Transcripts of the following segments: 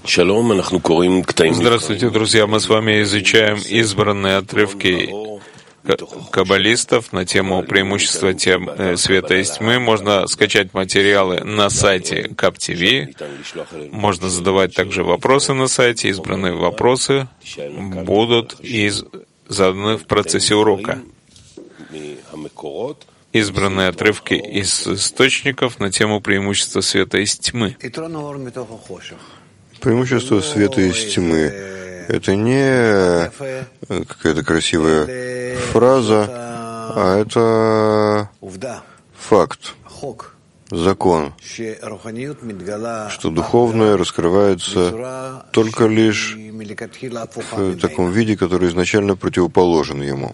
Здравствуйте, друзья. Мы с вами изучаем избранные отрывки каббалистов на тему преимущества света и тьмы. Можно скачать материалы на сайте KapTV. Можно задавать также вопросы на сайте. Избранные вопросы будут заданы в процессе урока. Избранные отрывки из источников на тему преимущества света из тьмы. Преимущество света из тьмы — это не какая-то красивая фраза, а это факт, закон, что духовное раскрывается только лишь в таком виде, который изначально противоположен ему.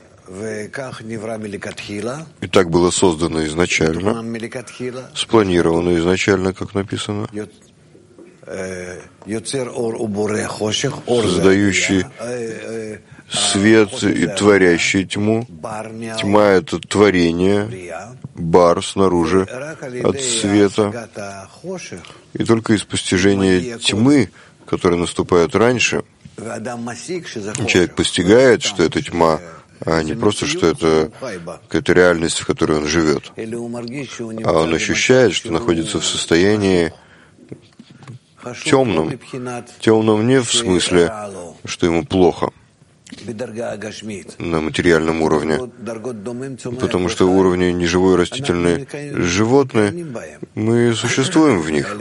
И так было создано изначально, спланировано изначально, как написано, создающий свет и творящий тьму. Тьма — это творение, бар снаружи от света. И только из постижения тьмы, которая наступает раньше, человек постигает, что это тьма, а не просто, что это какая-то реальность, в которой он живет. А он ощущает, что находится в состоянии темном. Темном не в смысле, что ему плохо на материальном уровне, потому что уровни неживой, растительной, животные, мы существуем в них,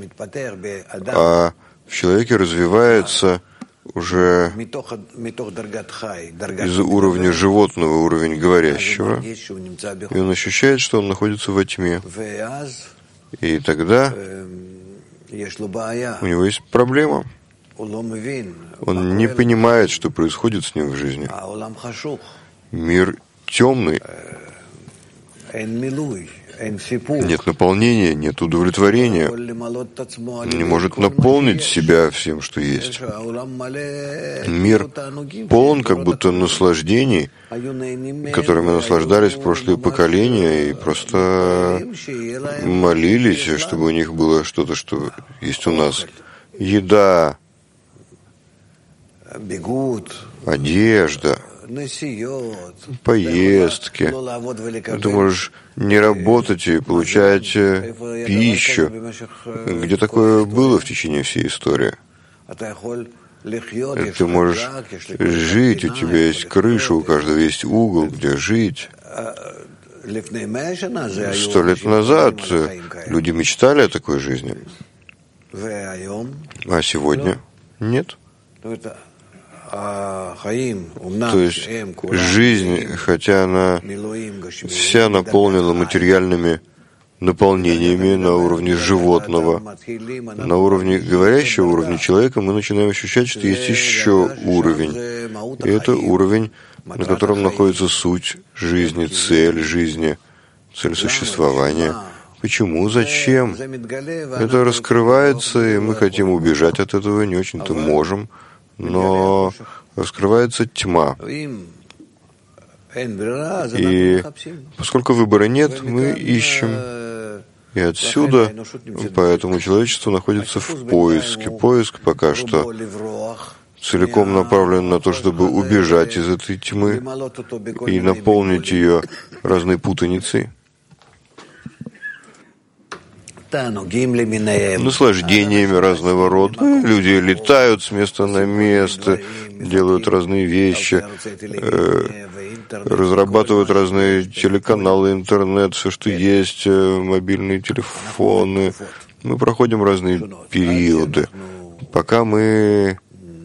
а в человеке развивается уже из уровня животного уровень говорящего, и он ощущает, что он находится во тьме. И тогда у него есть проблема. Он не понимает, что происходит с ним в жизни. Мир темный. Нет наполнения, нет удовлетворения. Не может наполнить себя всем, что есть. Мир полон как будто наслаждений, которыми наслаждались прошлые поколения, и просто молились, чтобы у них было что-то, что есть у нас. Еда, одежда, поездки. Ты можешь не работать и получать пищу. Где такое было в течение всей истории? Ты можешь жить, у тебя есть крыша, у каждого есть угол, где жить. 100 лет назад люди мечтали о такой жизни. А сегодня нет. То есть жизнь, хотя она вся наполнена материальными наполнениями на уровне животного, на уровне говорящего, уровне человека, мы начинаем ощущать, что есть еще уровень. И это уровень, на котором находится суть жизни, цель существования. Почему? Зачем? Это раскрывается, и мы хотим убежать от этого, не очень-то можем. Но раскрывается тьма. И поскольку выбора нет, мы ищем. И отсюда, поэтому человечество находится в поиске. Поиск пока что целиком направлен на то, чтобы убежать из этой тьмы и наполнить ее разной путаницей, наслаждениями разного рода. Люди летают с места на место, делают разные вещи, разрабатывают разные телеканалы, интернет, все, что есть, мобильные телефоны. Мы проходим разные периоды, пока мы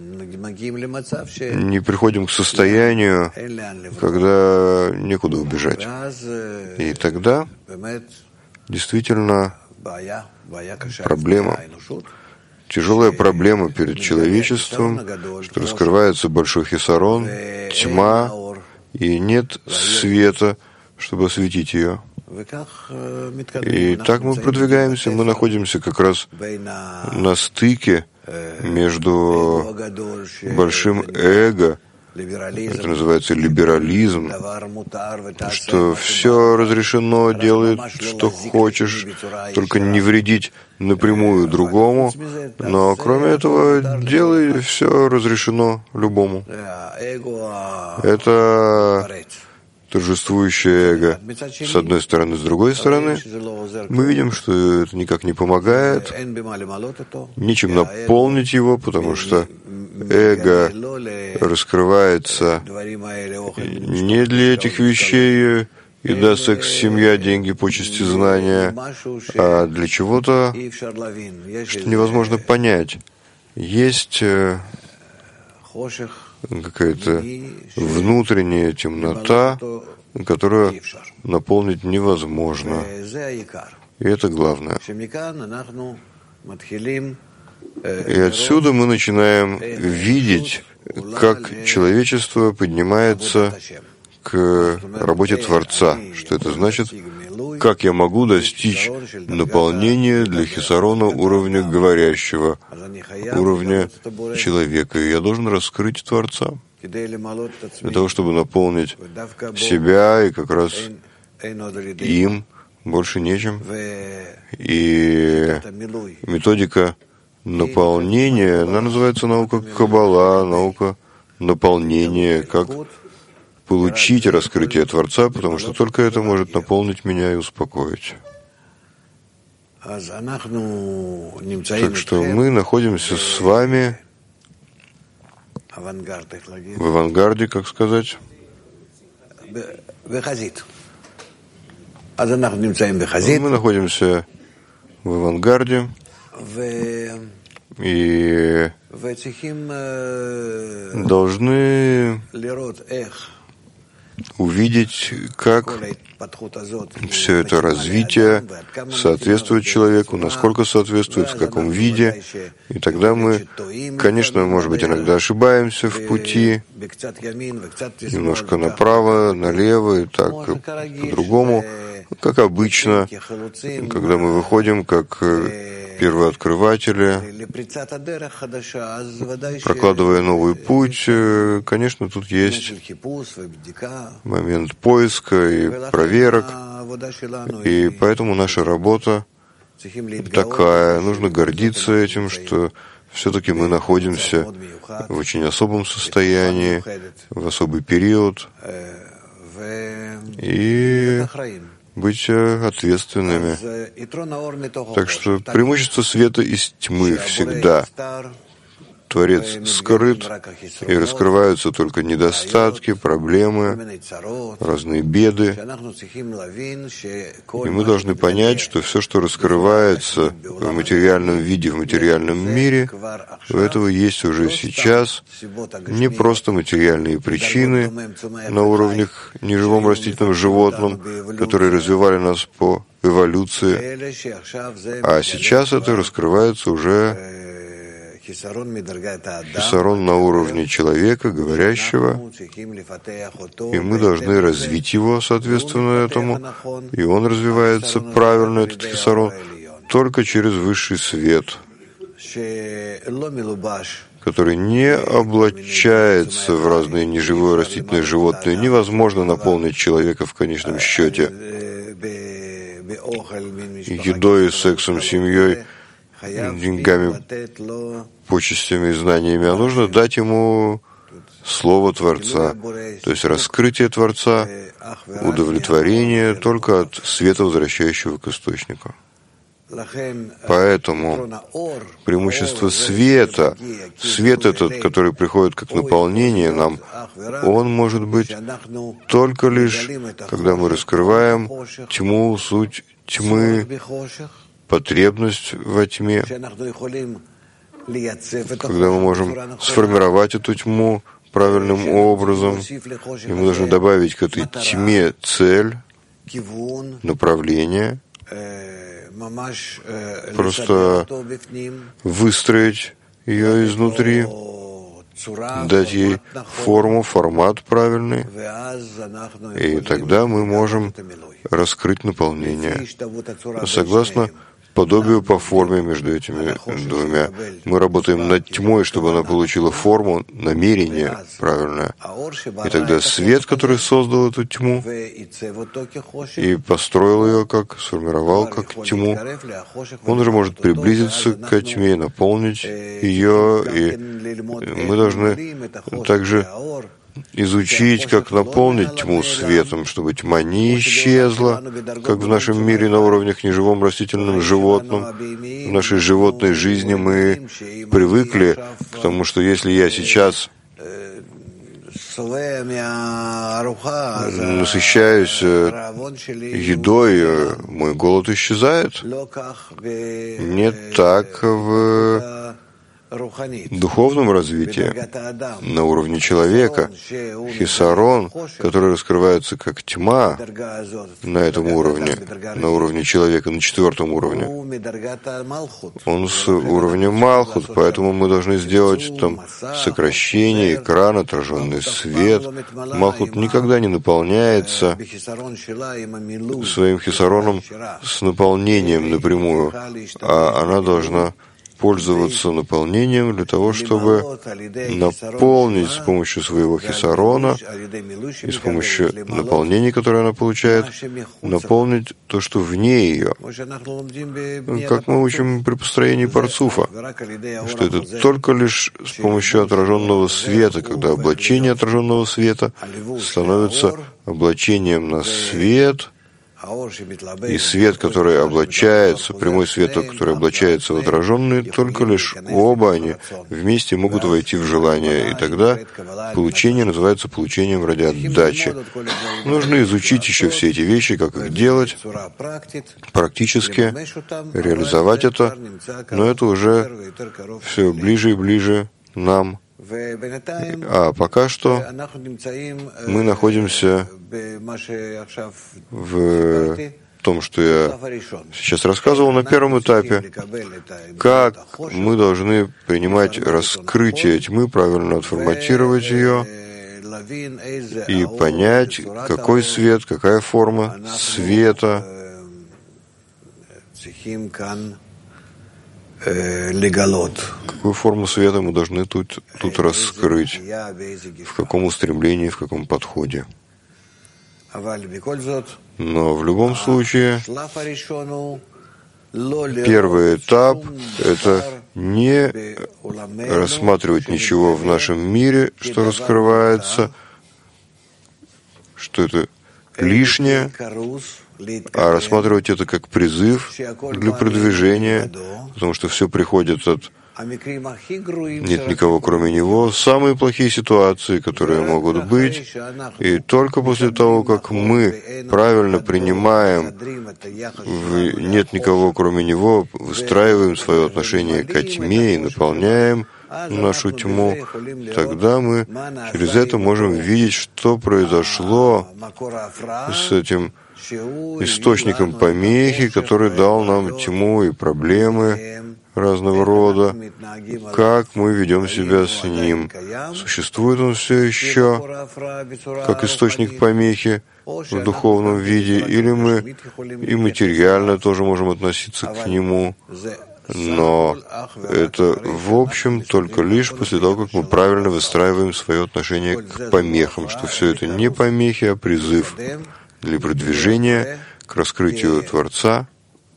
не приходим к состоянию, когда некуда убежать. И тогда действительно проблема, тяжелая проблема перед человечеством, что раскрывается большой хисарон, тьма, и нет света, чтобы осветить ее. И так мы продвигаемся, мы находимся как раз на стыке между большим эго Это называется либерализм, что все разрешено, делай, что хочешь, только не вредить напрямую другому, но кроме этого делай, все разрешено любому. Это торжествующее эго. С одной стороны, с другой стороны, мы видим, что это никак не помогает, нечем наполнить его, потому что эго раскрывается не для этих вещей, еда, секс, семья, деньги, почести, знания, а для чего-то, что невозможно понять. Есть какая-то внутренняя темнота, которую наполнить невозможно. И это главное. И отсюда мы начинаем видеть, как человечество поднимается к работе Творца. Что это значит? Как я могу достичь наполнения для хисарона уровня говорящего, уровня человека? И я должен раскрыть Творца для того, чтобы наполнить себя, и как раз им больше нечем. И методика наполнения, она называется наука Каббала, наука наполнения, как получить раскрытие Творца, потому что только это может наполнить меня и успокоить. Так что мы находимся с вами в авангарде, как сказать. Мы находимся в авангарде и должны увидеть, как все это развитие соответствует человеку, насколько соответствует, в каком виде. И тогда мы, конечно, может быть, иногда ошибаемся в пути, немножко направо, налево и так по-другому, как обычно, когда мы выходим как первооткрыватели, прокладывая новый путь. Конечно, тут есть момент поиска и проверок, и поэтому наша работа такая. Нужно гордиться этим, что все-таки мы находимся в очень особом состоянии, в особый период, и быть ответственными. Так что преимущество света из тьмы всегда. Творец скрыт, и раскрываются только недостатки, проблемы, разные беды. И мы должны понять, что все, что раскрывается в материальном виде, в материальном мире, у этого есть уже сейчас не просто материальные причины на уровнях неживом, растительном, животном, которые развивали нас по эволюции, а сейчас это раскрывается уже хисарон на уровне человека, говорящего, и мы должны развить его соответственно этому, и он развивается правильно, этот хисарон, только через высший свет, который не облачается в разные неживое, растительное, животное. Невозможно наполнить человека в конечном счете едой, сексом, семьей, деньгами, почестями и знаниями, а нужно дать ему Слово Творца, то есть раскрытие Творца, удовлетворение только от света, возвращающего к источнику. Поэтому преимущество света, свет этот, который приходит как наполнение нам, он может быть только лишь, когда мы раскрываем тьму, суть тьмы, потребность во тьме, когда мы можем сформировать эту тьму правильным образом, и мы должны добавить к этой тьме цель, направление, просто выстроить ее изнутри, дать ей форму, формат правильный, и тогда мы можем раскрыть наполнение. Согласно подобию по форме между этими двумя. Мы работаем над тьмой, чтобы она получила форму, намерение правильное. И тогда свет, который создал эту тьму и построил ее, сформировал как тьму, он же может приблизиться к тьме, наполнить ее, и мы должны также изучить, как наполнить тьму светом, чтобы тьма не исчезла, как в нашем мире на уровнях неживом, растительном, животном. В нашей животной жизни мы привыкли к тому, что если я сейчас насыщаюсь едой, мой голод исчезает. Не так в духовном развитии, на уровне человека. Хисарон, который раскрывается как тьма на этом уровне, на уровне человека, на 4-м уровне, он с уровня Малхут, поэтому мы должны сделать там сокращение, экран, отраженный свет. Малхут никогда не наполняется своим хисароном с наполнением напрямую, а она должна пользоваться наполнением для того, чтобы наполнить с помощью своего хисарона и с помощью наполнения, которое она получает, наполнить то, что вне ее. Как мы учим при построении парцуфа, что это только лишь с помощью отраженного света, когда облачение отраженного света становится облачением на свет, и свет, который облачается, прямой свет, который облачается в отраженный, только лишь оба они вместе могут войти в желание. И тогда получение называется получением ради отдачи. Нужно изучить еще все эти вещи, как их делать, практически реализовать это, но это уже все ближе и ближе нам. А пока что мы находимся в том, что я сейчас рассказывал на первом этапе, как мы должны принимать раскрытие тьмы, правильно отформатировать ее и понять, какой свет, какая форма света какую форму света мы должны тут раскрыть, в каком устремлении, в каком подходе. Но в любом случае, первый этап — это не рассматривать ничего в нашем мире, что раскрывается, что это лишнее, а рассматривать это как призыв для продвижения, потому что все приходит от «нет никого, кроме него», самые плохие ситуации, которые могут быть, и только после того, как мы правильно принимаем «нет никого, кроме него», выстраиваем свое отношение к тьме и наполняем нашу тьму, тогда мы через это можем видеть, что произошло с этим источником помехи, который дал нам тьму и проблемы разного рода, как мы ведем себя с ним. Существует он все еще как источник помехи в духовном виде, или мы и материально тоже можем относиться к нему, но это, в общем, только лишь после того, как мы правильно выстраиваем свое отношение к помехам, что все это не помехи, а призыв для продвижения к раскрытию Творца,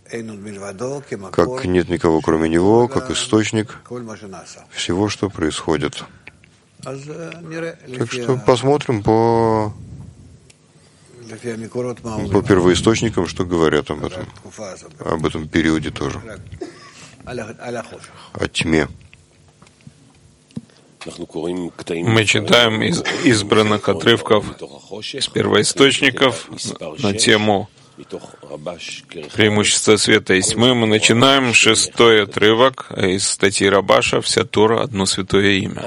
как нет никого кроме Него, как источник всего, что происходит. Так что посмотрим по первоисточникам, что говорят об этом периоде тоже, о тьме. Мы читаем из избранных отрывков из первоисточников на тему преимущества света и тьмы. Мы начинаем 6-й отрывок из статьи Рабаша «Вся Тора — одно святое имя».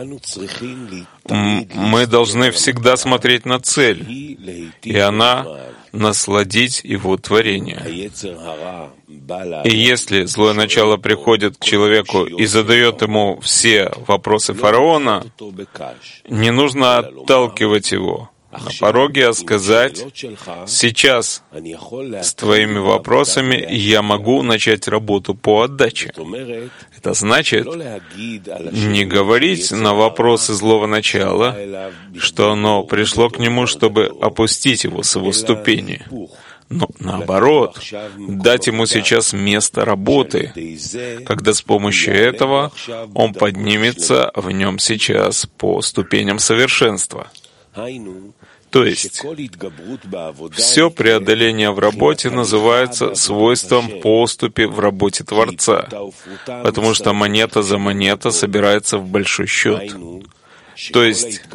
Мы должны всегда смотреть на цель, и она — насладить его творение. И если злое начало приходит к человеку и задает ему все вопросы фараона, не нужно отталкивать его, на пороге, а сказать: сейчас с твоими вопросами я могу начать работу по отдаче. Это значит не говорить на вопросы злого начала, что оно пришло к нему, чтобы опустить его с его ступени. Но наоборот, дать ему сейчас место работы, когда с помощью этого он поднимется в нем сейчас по ступеням совершенства. То есть, все преодоление в работе называется свойством поступи в работе Творца, потому что монета за монета собирается в большой счет. То есть,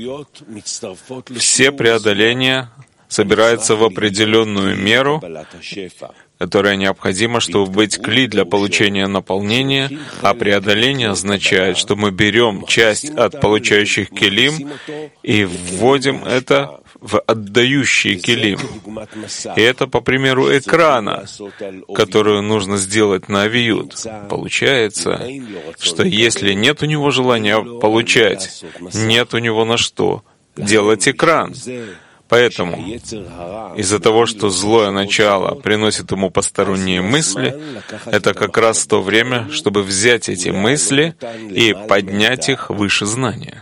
все преодоления собираются в определенную меру, которая необходима, чтобы быть кли для получения наполнения, а преодоление означает, что мы берем часть от получающих келим и вводим это в отдающие келим. И это по примеру экрана, которую нужно сделать на авиют. Получается, что если нет у него желания получать, нет у него на что делать экран. Поэтому из-за того, что злое начало приносит ему посторонние мысли, это как раз то время, чтобы взять эти мысли и поднять их выше знания.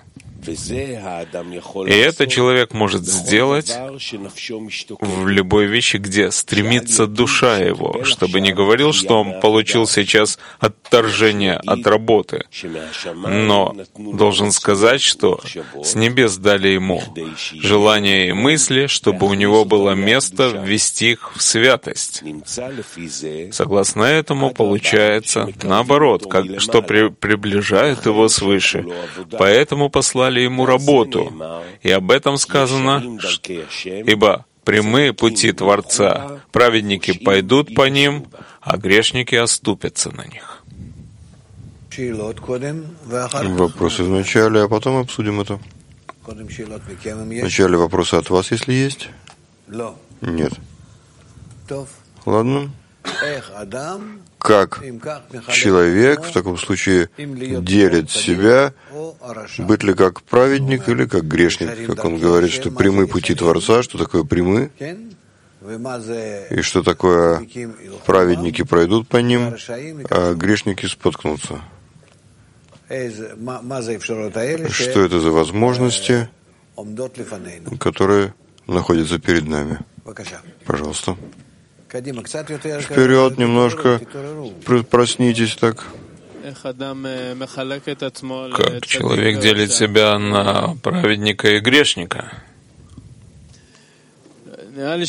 И это человек может сделать в любой вещи, где стремится душа его, чтобы не говорил, что он получил сейчас отторжение от работы, но должен сказать, что с небес дали ему желания и мысли, чтобы у него было место ввести их в святость. Согласно этому, получается наоборот, что приближает его свыше. Поэтому послали ему работу. И об этом сказано, ибо прямые пути Творца, праведники пойдут по ним, а грешники оступятся на них. Вопросы вначале, а потом обсудим это. Вначале вопросы от вас, если есть? Нет. Ладно. Как человек в таком случае делит себя, быть ли как праведник или как грешник, как он говорит, что прямые пути Творца, что такое прямые, и что такое праведники пройдут по ним, а грешники споткнутся. Что это за возможности, которые находятся перед нами? Пожалуйста. Вперед немножко, проснитесь так. Как человек делит себя на праведника и грешника? Мне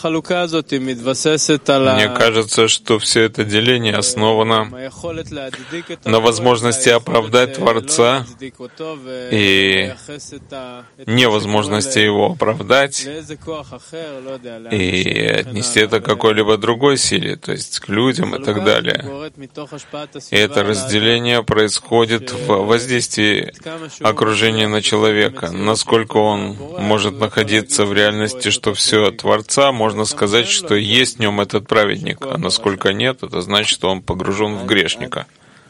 кажется, что все это деление основано на возможности оправдать Творца и невозможности его оправдать и отнести это к какой-либо другой силе, то есть к людям и так далее. И это разделение происходит в воздействии окружения на человека, насколько он может находиться в реальности, что все Творца, можно сказать, что есть в нем этот праведник, а насколько нет, это значит, что он погружен в грешника.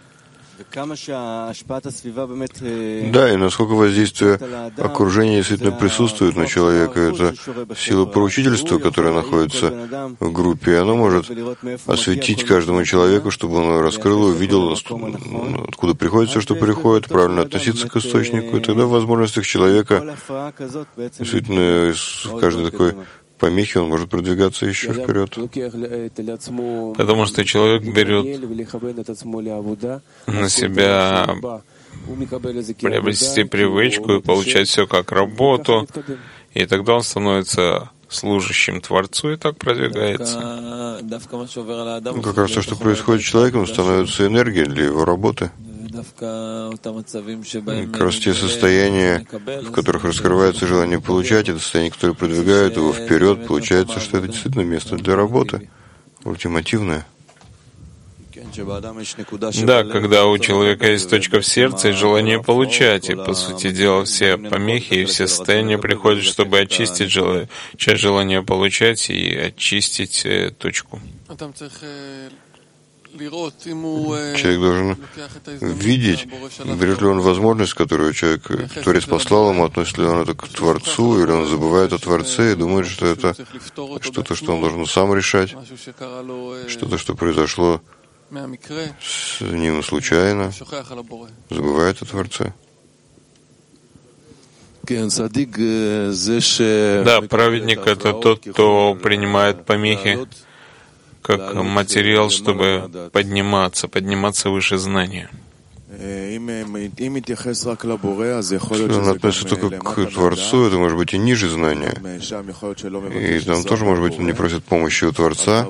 Да, и насколько воздействие окружения действительно присутствует на человека, это сила поручительства, которая находится в группе, и она может осветить каждому человеку, чтобы он раскрыл и увидел, откуда приходит все, что приходит, правильно относиться к источнику, и тогда в возможностях человека действительно в каждой такой помехи он может продвигаться еще вперед. Потому что человек берет на себя приобрести привычку и получать все как работу, и тогда он становится служащим Творцу и так продвигается. Как раз то, что происходит с человеком, становится энергией для его работы. Как раз те состояния, в которых раскрывается желание получать, это состояние, которое продвигает его вперед, получается, что это действительно место для работы, ультимативное. Да, когда у человека есть точка в сердце и желание получать, и, по сути дела, все помехи и все состояния приходят, чтобы очистить часть желания получать и очистить точку. Человек должен видеть, берет ли он возможность, которую Творец послал ему, относит ли он это к Творцу, или он забывает о Творце и думает, что это что-то, что он должен сам решать, что-то, что произошло с ним случайно, забывает о Творце. Да, праведник — это тот, кто принимает помехи как материал, чтобы подниматься выше знания. Если он относится только к Творцу, это может быть и ниже знания. И там тоже, может быть, он не просит помощи у Творца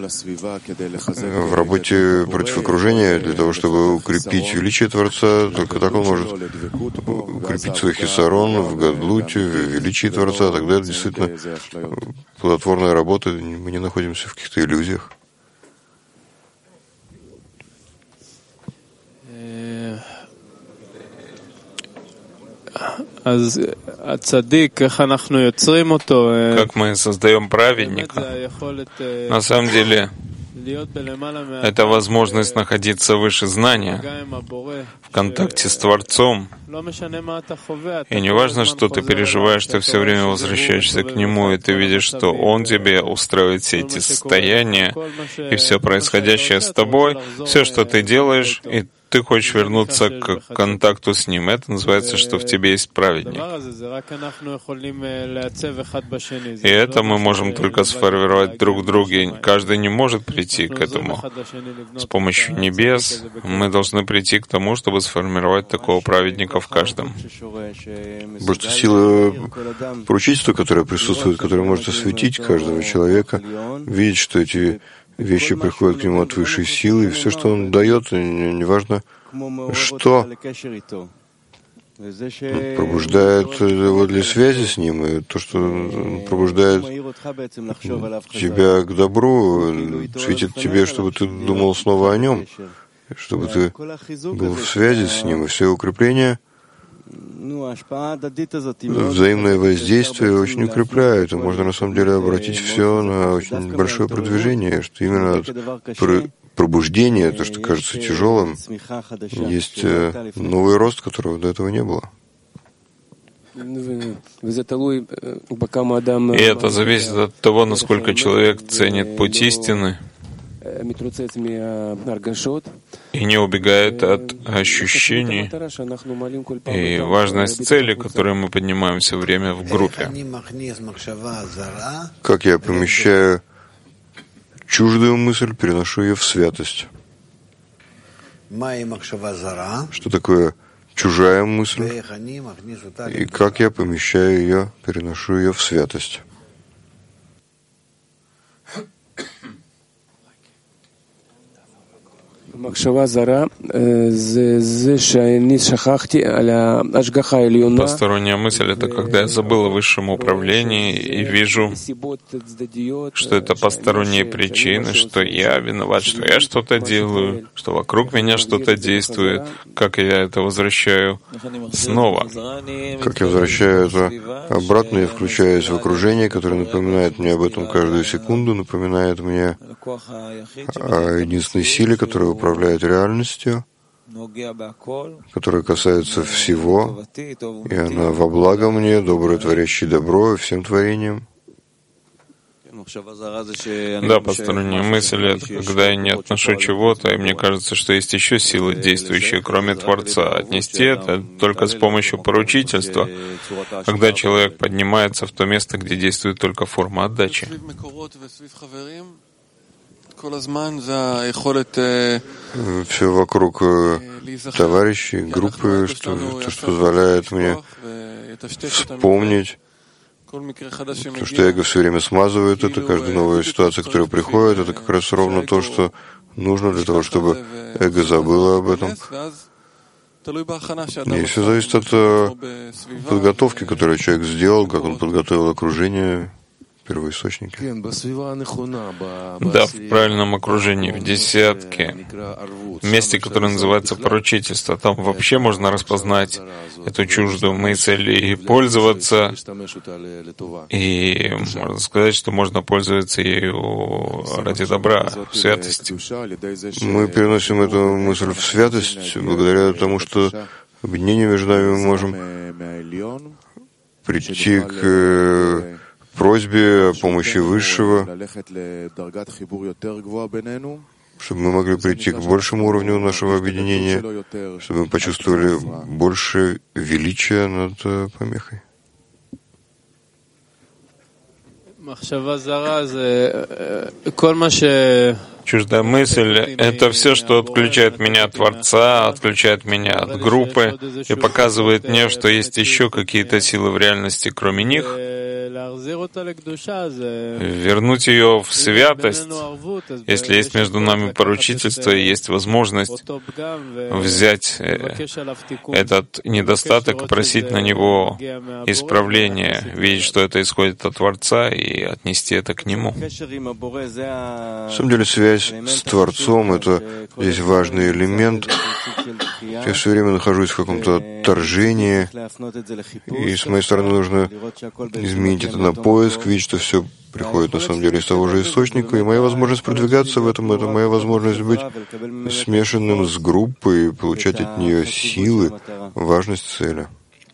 в работе против окружения для того, чтобы укрепить величие Творца. Только так он может укрепить свой хисарон в гадлуте, в величии Творца. Тогда это действительно плодотворная работа. Мы не находимся в каких-то иллюзиях. Как мы создаем праведника? На самом деле, это возможность находиться выше знания, в контакте с Творцом. И не важно, что ты переживаешь, ты все время возвращаешься к Нему, и ты видишь, что Он тебе устраивает все эти состояния, и все происходящее с тобой, все, что ты делаешь, и ты хочешь вернуться к контакту с Ним. Это называется, что в тебе есть праведник. И это мы можем только сформировать друг в друге. Каждый не может прийти к этому. С помощью небес мы должны прийти к тому, чтобы сформировать такого праведника в каждом. Потому что сила поручительства, которая присутствует, которая может осветить каждого человека, видеть, что эти вещи приходят к нему от высшей силы, и все, что он дает, неважно что, пробуждает его для связи с ним, и то, что пробуждает тебя к добру, светит тебе, чтобы ты думал снова о нем, чтобы ты был в связи с ним, и все укрепления, взаимное воздействие очень укрепляет, и можно на самом деле обратить все на очень большое продвижение, что именно от пробуждения, то, что кажется тяжелым, есть новый рост, которого до этого не было. И это зависит от того, насколько человек ценит путь истины и не убегает от ощущений и важность цели, которую мы поднимаем все время в группе. Как я помещаю чуждую мысль, переношу ее в святость. Что такое чужая мысль? И как я помещаю ее, переношу ее в святость? Посторонняя мысль — это когда я забыл о высшем управлении и вижу, что это посторонние причины, что я виноват, что я что-то делаю, что вокруг меня что-то действует, как я это возвращаю снова. Как я возвращаю это обратно и включаюсь в окружение, которое напоминает мне об этом каждую секунду, напоминает мне о единственной силе, которая управляет реальностью, которая касается всего, и она во благо мне, доброе, творящее добро и всем творениям. Да, посторонняя мысль — это когда я не отношу чего-то, и мне кажется, что есть еще силы, действующие, кроме Творца. Отнести это только с помощью поручительства, когда человек поднимается в то место, где действует только форма отдачи. Все вокруг товарищей, группы, что позволяет мне вспомнить то, что эго все время смазывает, это каждая новая ситуация, которая приходит, это как раз ровно то, что нужно для того, чтобы эго забыло об этом. И все зависит от подготовки, которую человек сделал, как он подготовил окружение первоисточнике. Да, в правильном окружении, в десятке, месте, которое называется поручительство. Там вообще можно распознать эту чуждую мысль и пользоваться. И можно сказать, что можно пользоваться ею ради добра, в святости. Мы переносим эту мысль в святость благодаря тому, что объединение между нами мы можем прийти к просьбе о помощи Высшего, чтобы мы могли прийти к большему уровню нашего объединения, чтобы мы почувствовали больше величия над помехой. Чуждая мысль — это все, что отключает меня от Творца, отключает меня от группы и показывает мне, что есть еще какие-то силы в реальности, кроме них. Вернуть ее в святость, если есть между нами поручительство и есть возможность взять этот недостаток и просить на него исправления, видеть, что это исходит от Творца, и отнести это к Нему. На самом деле связь с Творцом — это здесь важный элемент. Я все время нахожусь в каком-то отторжении, и с моей стороны нужно изменить это на поиск, видеть, что все приходит на самом деле из того же источника, и моя возможность продвигаться в этом — это моя возможность быть смешанным с группой и получать от нее силы, важность цели.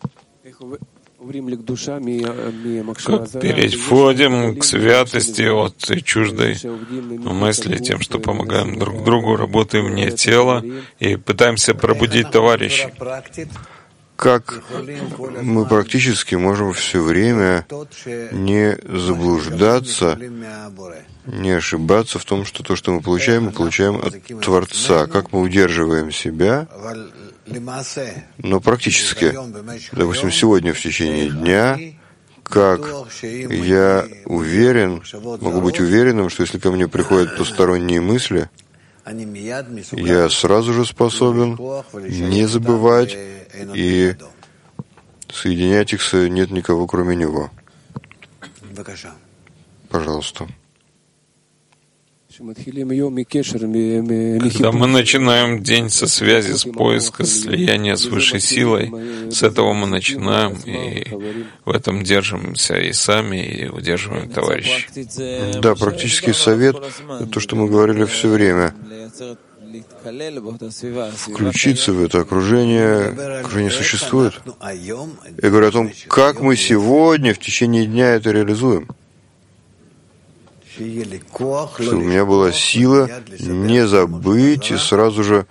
Как переходим к святости от чуждой мысли тем, что помогаем друг другу, работаем вне тела и пытаемся пробудить товарищей. Как мы практически можем все время не заблуждаться, не ошибаться в том, что то, что мы получаем от Творца. Как мы удерживаем себя, но практически, допустим, сегодня в течение дня, как я уверен, могу быть уверенным, что если ко мне приходят посторонние мысли, я сразу же способен не забывать и соединять их с «нет никого, кроме него». Пожалуйста. Когда мы начинаем день со связи, с поиска, слияния с высшей силой, с этого мы начинаем, и в этом держимся и сами, и удерживаем товарищей. Да, практический совет — это то, что мы говорили все время. Включиться в это окружение существует. Я говорю о том, как мы сегодня в течение дня это реализуем. Чтобы у меня была сила не забыть и сразу же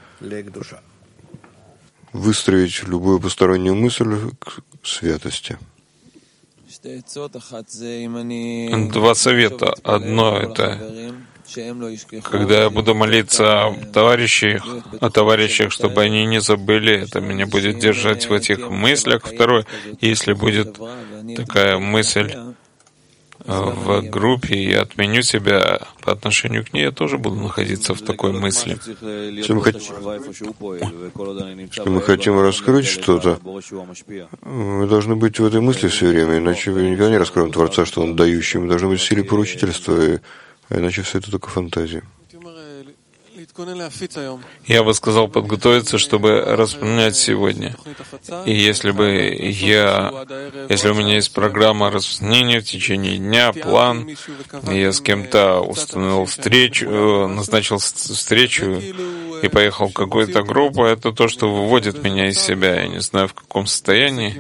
выстроить любую постороннюю мысль к святости. Два совета. Одно — это когда я буду молиться о товарищах, чтобы они не забыли, это меня будет держать в этих мыслях. Второе, если будет такая мысль в группе, и я отменю себя по отношению к ней, я тоже буду находиться в такой мысли. Если мы хотим раскрыть что-то, мы должны быть в этой мысли все время, иначе мы никогда не раскроем Творца, что Он дающий. Мы должны быть в силе поручительства, а иначе все это только фантазия. Я бы сказал подготовиться, чтобы распространять сегодня. И если у меня есть программа распространения в течение дня, план, и я с кем-то установил встречу, назначил встречу и поехал в какую-то группу, это то, что выводит меня из себя. Я не знаю, в каком состоянии.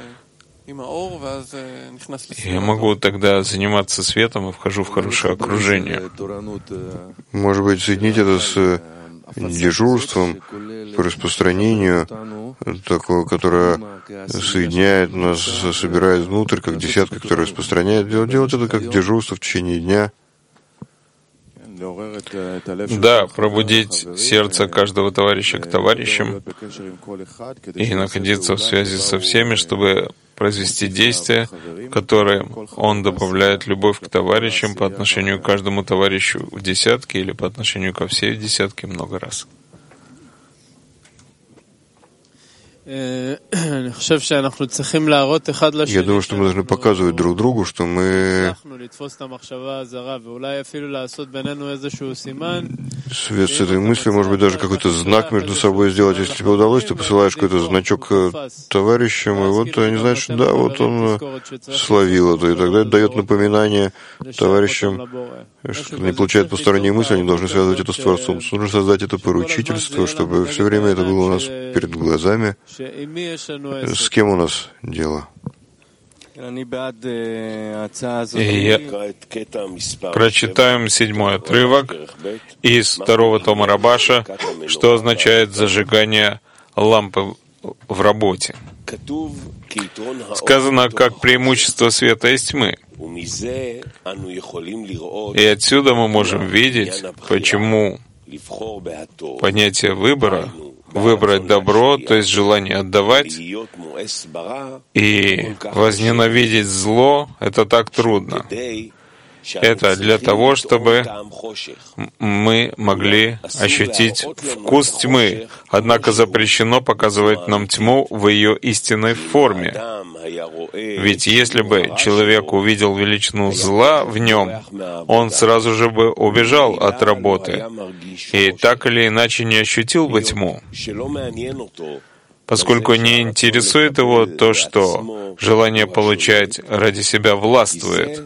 Я могу тогда заниматься светом и вхожу в хорошее окружение. Может быть, соединить это с дежурством по распространению, такое, которое соединяет нас, собирает внутрь, как десятка, которая распространяет. Делать это как дежурство в течение дня. Да, пробудить сердце каждого товарища к товарищам и находиться в связи со всеми, чтобы произвести действия, в которые он добавляет любовь к товарищам по отношению к каждому товарищу в десятке или по отношению ко всей в десятке много раз. Я думаю, что мы должны показывать друг другу, что мы свет с этой мыслью, может быть, даже какой-то знак между собой сделать. Если тебе удалось, ты посылаешь какой-то значок товарищам, и вот они знают, что да, вот он словил это, и тогда это дает напоминание товарищам, что они получают посторонние мысли, они должны связывать это с Творцом. Нужно создать это поручительство, чтобы все время это было у нас перед глазами. С кем у нас дело? Прочитаем 7-й отрывок из 2-го тома Рабаша, что означает зажигание лампы в работе. Сказано, как преимущество света есть тьмы. И отсюда мы можем видеть, почему понятие выбора, выбрать добро, то есть желание отдавать, и возненавидеть зло, это так трудно. Это для того, чтобы мы могли ощутить вкус тьмы, однако запрещено показывать нам тьму в ее истинной форме. Ведь если бы человек увидел величину зла в нем, он сразу же бы убежал от работы и так или иначе не ощутил бы тьму. Поскольку не интересует его то, что желание получать ради себя властвует,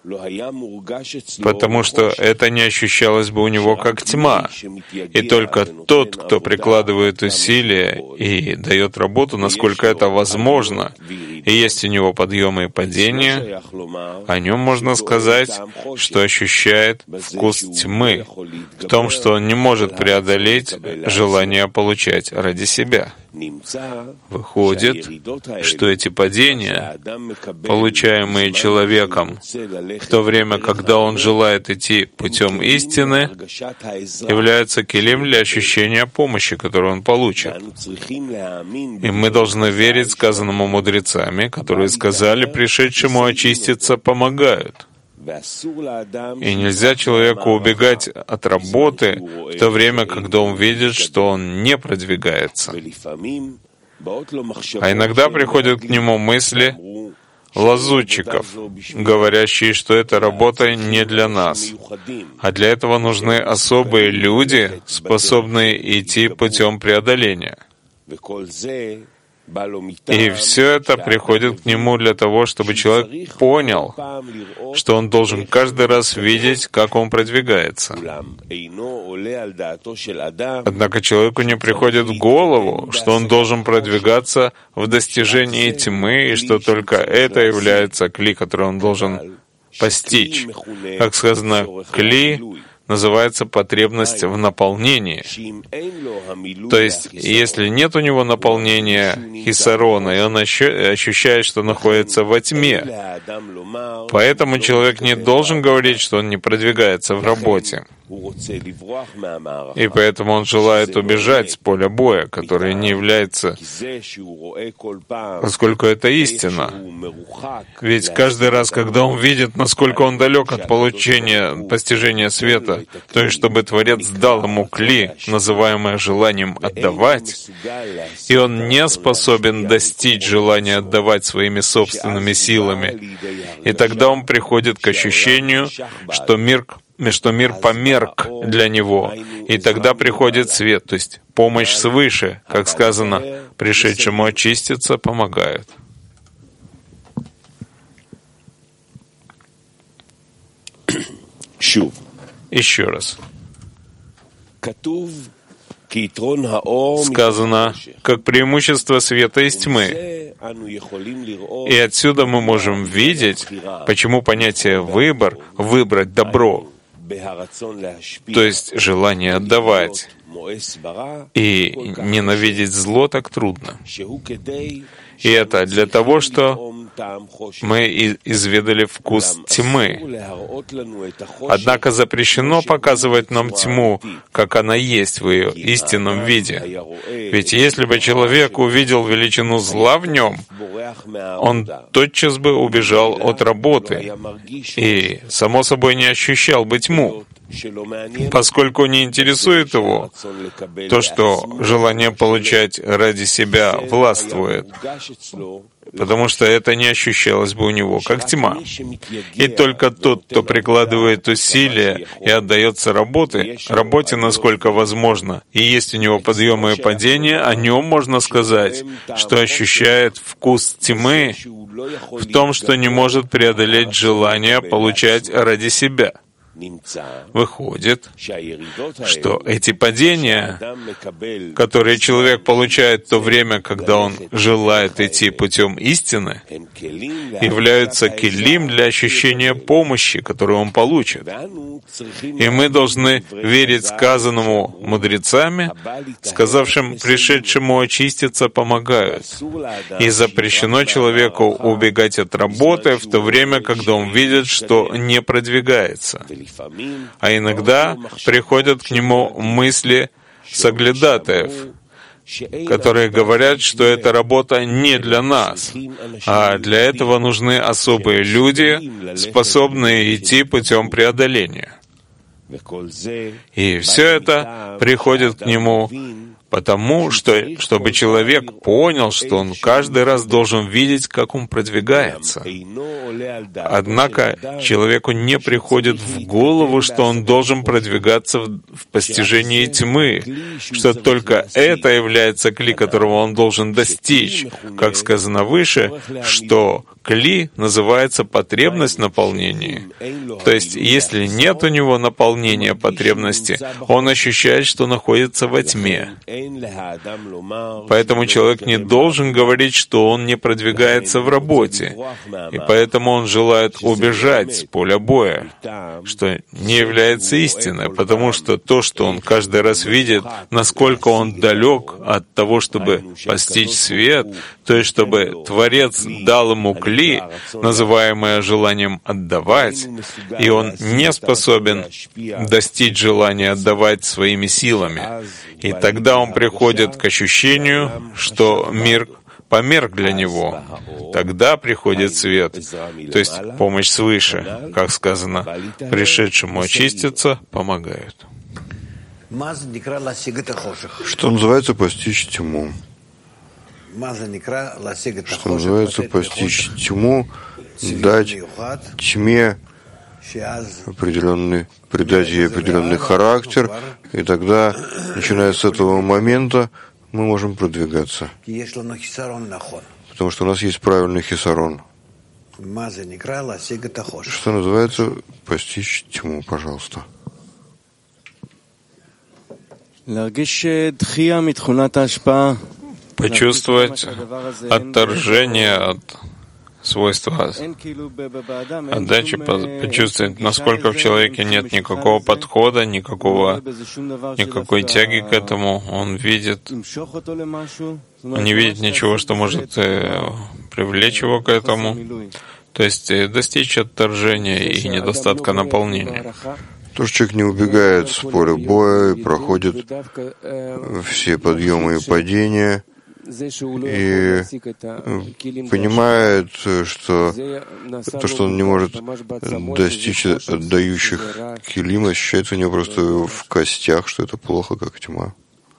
потому что это не ощущалось бы у него как тьма. И только тот, кто прикладывает усилия и дает работу, насколько это возможно, и есть у него подъемы и падения, о нем можно сказать, что ощущает вкус тьмы в том, что он не может преодолеть желание получать ради себя. Выходит, что эти падения, получаемые человеком в то время, когда он желает идти путем истины, являются килим для ощущения помощи, которую он получит. И мы должны верить сказанному мудрецами, которые сказали, пришедшему очиститься помогают. И нельзя человеку убегать от работы в то время, когда он видит, что он не продвигается. А иногда приходят к нему мысли лазутчиков, говорящие, что эта работа не для нас. А для этого нужны особые люди, способные идти путем преодоления. И все это приходит к нему для того, чтобы человек понял, что он должен каждый раз видеть, как он продвигается. Однако человеку не приходит в голову, что он должен продвигаться в достижении тьмы, и что только это является кли, который он должен постичь. Как сказано, кли называется потребность в наполнении. То есть, если нет у него наполнения хисарона, и он ощущает, что находится во тьме, поэтому человек не должен говорить, что он не продвигается в работе. И поэтому он желает убежать с поля боя, которое не является, поскольку это истина. Ведь каждый раз, когда он видит, насколько он далек от постижения света, то есть чтобы Творец дал ему кли, называемое желанием отдавать, и он не способен достичь желания отдавать своими собственными силами, и тогда он приходит к ощущению, что мир померк для него, и тогда приходит свет, то есть помощь свыше, как сказано, пришедшему очиститься помогают. Еще раз. Сказано, как преимущество света из тьмы. И отсюда мы можем видеть, почему понятие «выбор» — выбрать добро, то есть желание отдавать, и ненавидеть зло так трудно. И это для того, что мы изведали вкус тьмы. Однако запрещено показывать нам тьму, как она есть в ее истинном виде. Ведь если бы человек увидел величину зла в нем, он тотчас бы убежал от работы и, само собой, не ощущал бы тьму. поскольку не интересует его то, что желание получать ради себя властвует, потому что это не ощущалось бы у него как тьма. И только тот, кто прикладывает усилия и отдается работе, насколько возможно, и есть у него подъемы и падения, о нем можно сказать, что ощущает вкус тьмы в том, что не может преодолеть желание получать ради себя. Выходит, что эти падения, которые человек получает в то время, когда он желает идти путем истины, являются келим для ощущения помощи, которую он получит. И мы должны верить сказанному мудрецами, сказавшим пришедшему очиститься помогают. И запрещено человеку убегать от работы в то время, когда он видит, что не продвигается. А иногда приходят к нему мысли соглядатаев, которые говорят, что эта работа не для нас, а для этого нужны особые люди, способные идти путем преодоления. И все это приходит к нему потому, чтобы человек понял, что он каждый раз должен видеть, как он продвигается. Однако человеку не приходит в голову, что он должен продвигаться в постижении тьмы, что только это является кли, которого он должен достичь. Как сказано выше, что кли называется потребность в наполнении. То есть, если нет у него наполнения потребности, он ощущает, что находится во тьме. Поэтому человек не должен говорить, что он не продвигается в работе, и поэтому он желает убежать с поля боя, что не является истиной, потому что то, что он каждый раз видит, насколько он далек от того, чтобы постичь свет, то есть чтобы Творец дал ему кли, называемое желанием отдавать, и он не способен достичь желания отдавать своими силами. И тогда он приходит к ощущению, что мир померк для него. Тогда приходит свет, то есть помощь свыше, как сказано, пришедшему очиститься помогают. Что называется постичь тьму? Что называется постичь тьму, дать тьме придать ей определенный характер, и тогда, начиная с этого момента, мы можем продвигаться. Потому что у нас есть правильный хисарон. Что называется постичь тьму, пожалуйста. Почувствовать отторжение от свойства отдачи, почувствовать, насколько в человеке нет никакого подхода, никакой тяги к этому. Он не видит ничего, что может привлечь его к этому. То есть достичь отторжения и недостатка наполнения. То, что человек не убегает с поля боя и проходит все подъемы и падения, и понимает, что то, что он не может достичь отдающих килим, ощущается у него просто в костях, что это плохо, как тьма.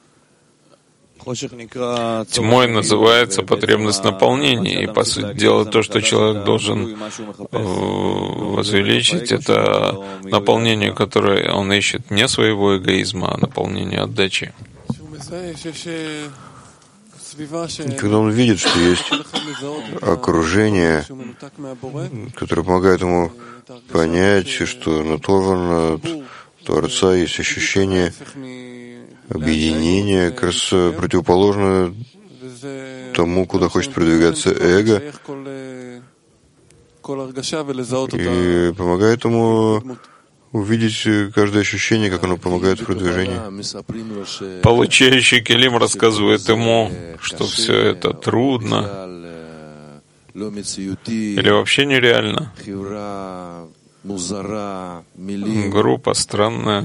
Тьмой называется потребность наполнения, и, по сути дела, то, что человек должен возвеличить, это наполнение, которое он ищет не своего эгоизма, а наполнение отдачи. Когда он видит, что есть окружение, которое помогает ему понять, что он оторван от Творца, есть ощущение объединения, как раз противоположно тому, куда хочет продвигаться эго, и помогает ему увидеть каждое ощущение, как оно помогает в продвижении. Получающий келим рассказывает ему, что все это трудно или вообще нереально. Группа странная,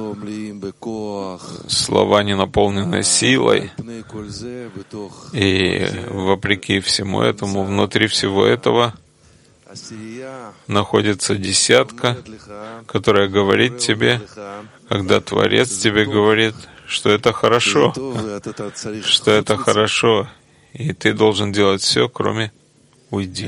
слова не наполнены силой, и вопреки всему этому, внутри всего этого находится десятка, которая говорит тебе, когда Творец тебе говорит, что это хорошо, и ты должен делать все, кроме уйди.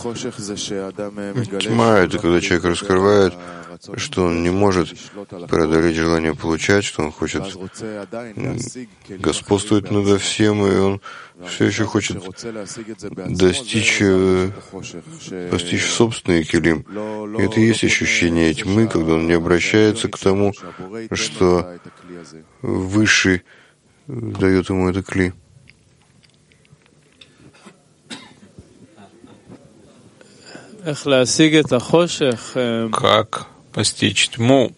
Тьма — это когда человек раскрывает, что он не может преодолеть желание получать, что он хочет господствовать над всем, и он все еще хочет постичь собственный килим. И это и есть ощущение тьмы, когда он не обращается к тому, что Высший дает ему это кли. Как постичь тьму?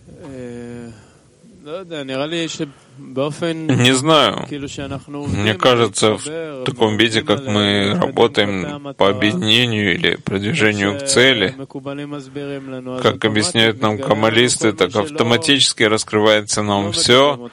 Не знаю. Мне кажется, в таком виде, как мы работаем по объединению или продвижению к цели, как объясняют нам камбалисты, так автоматически раскрывается нам все,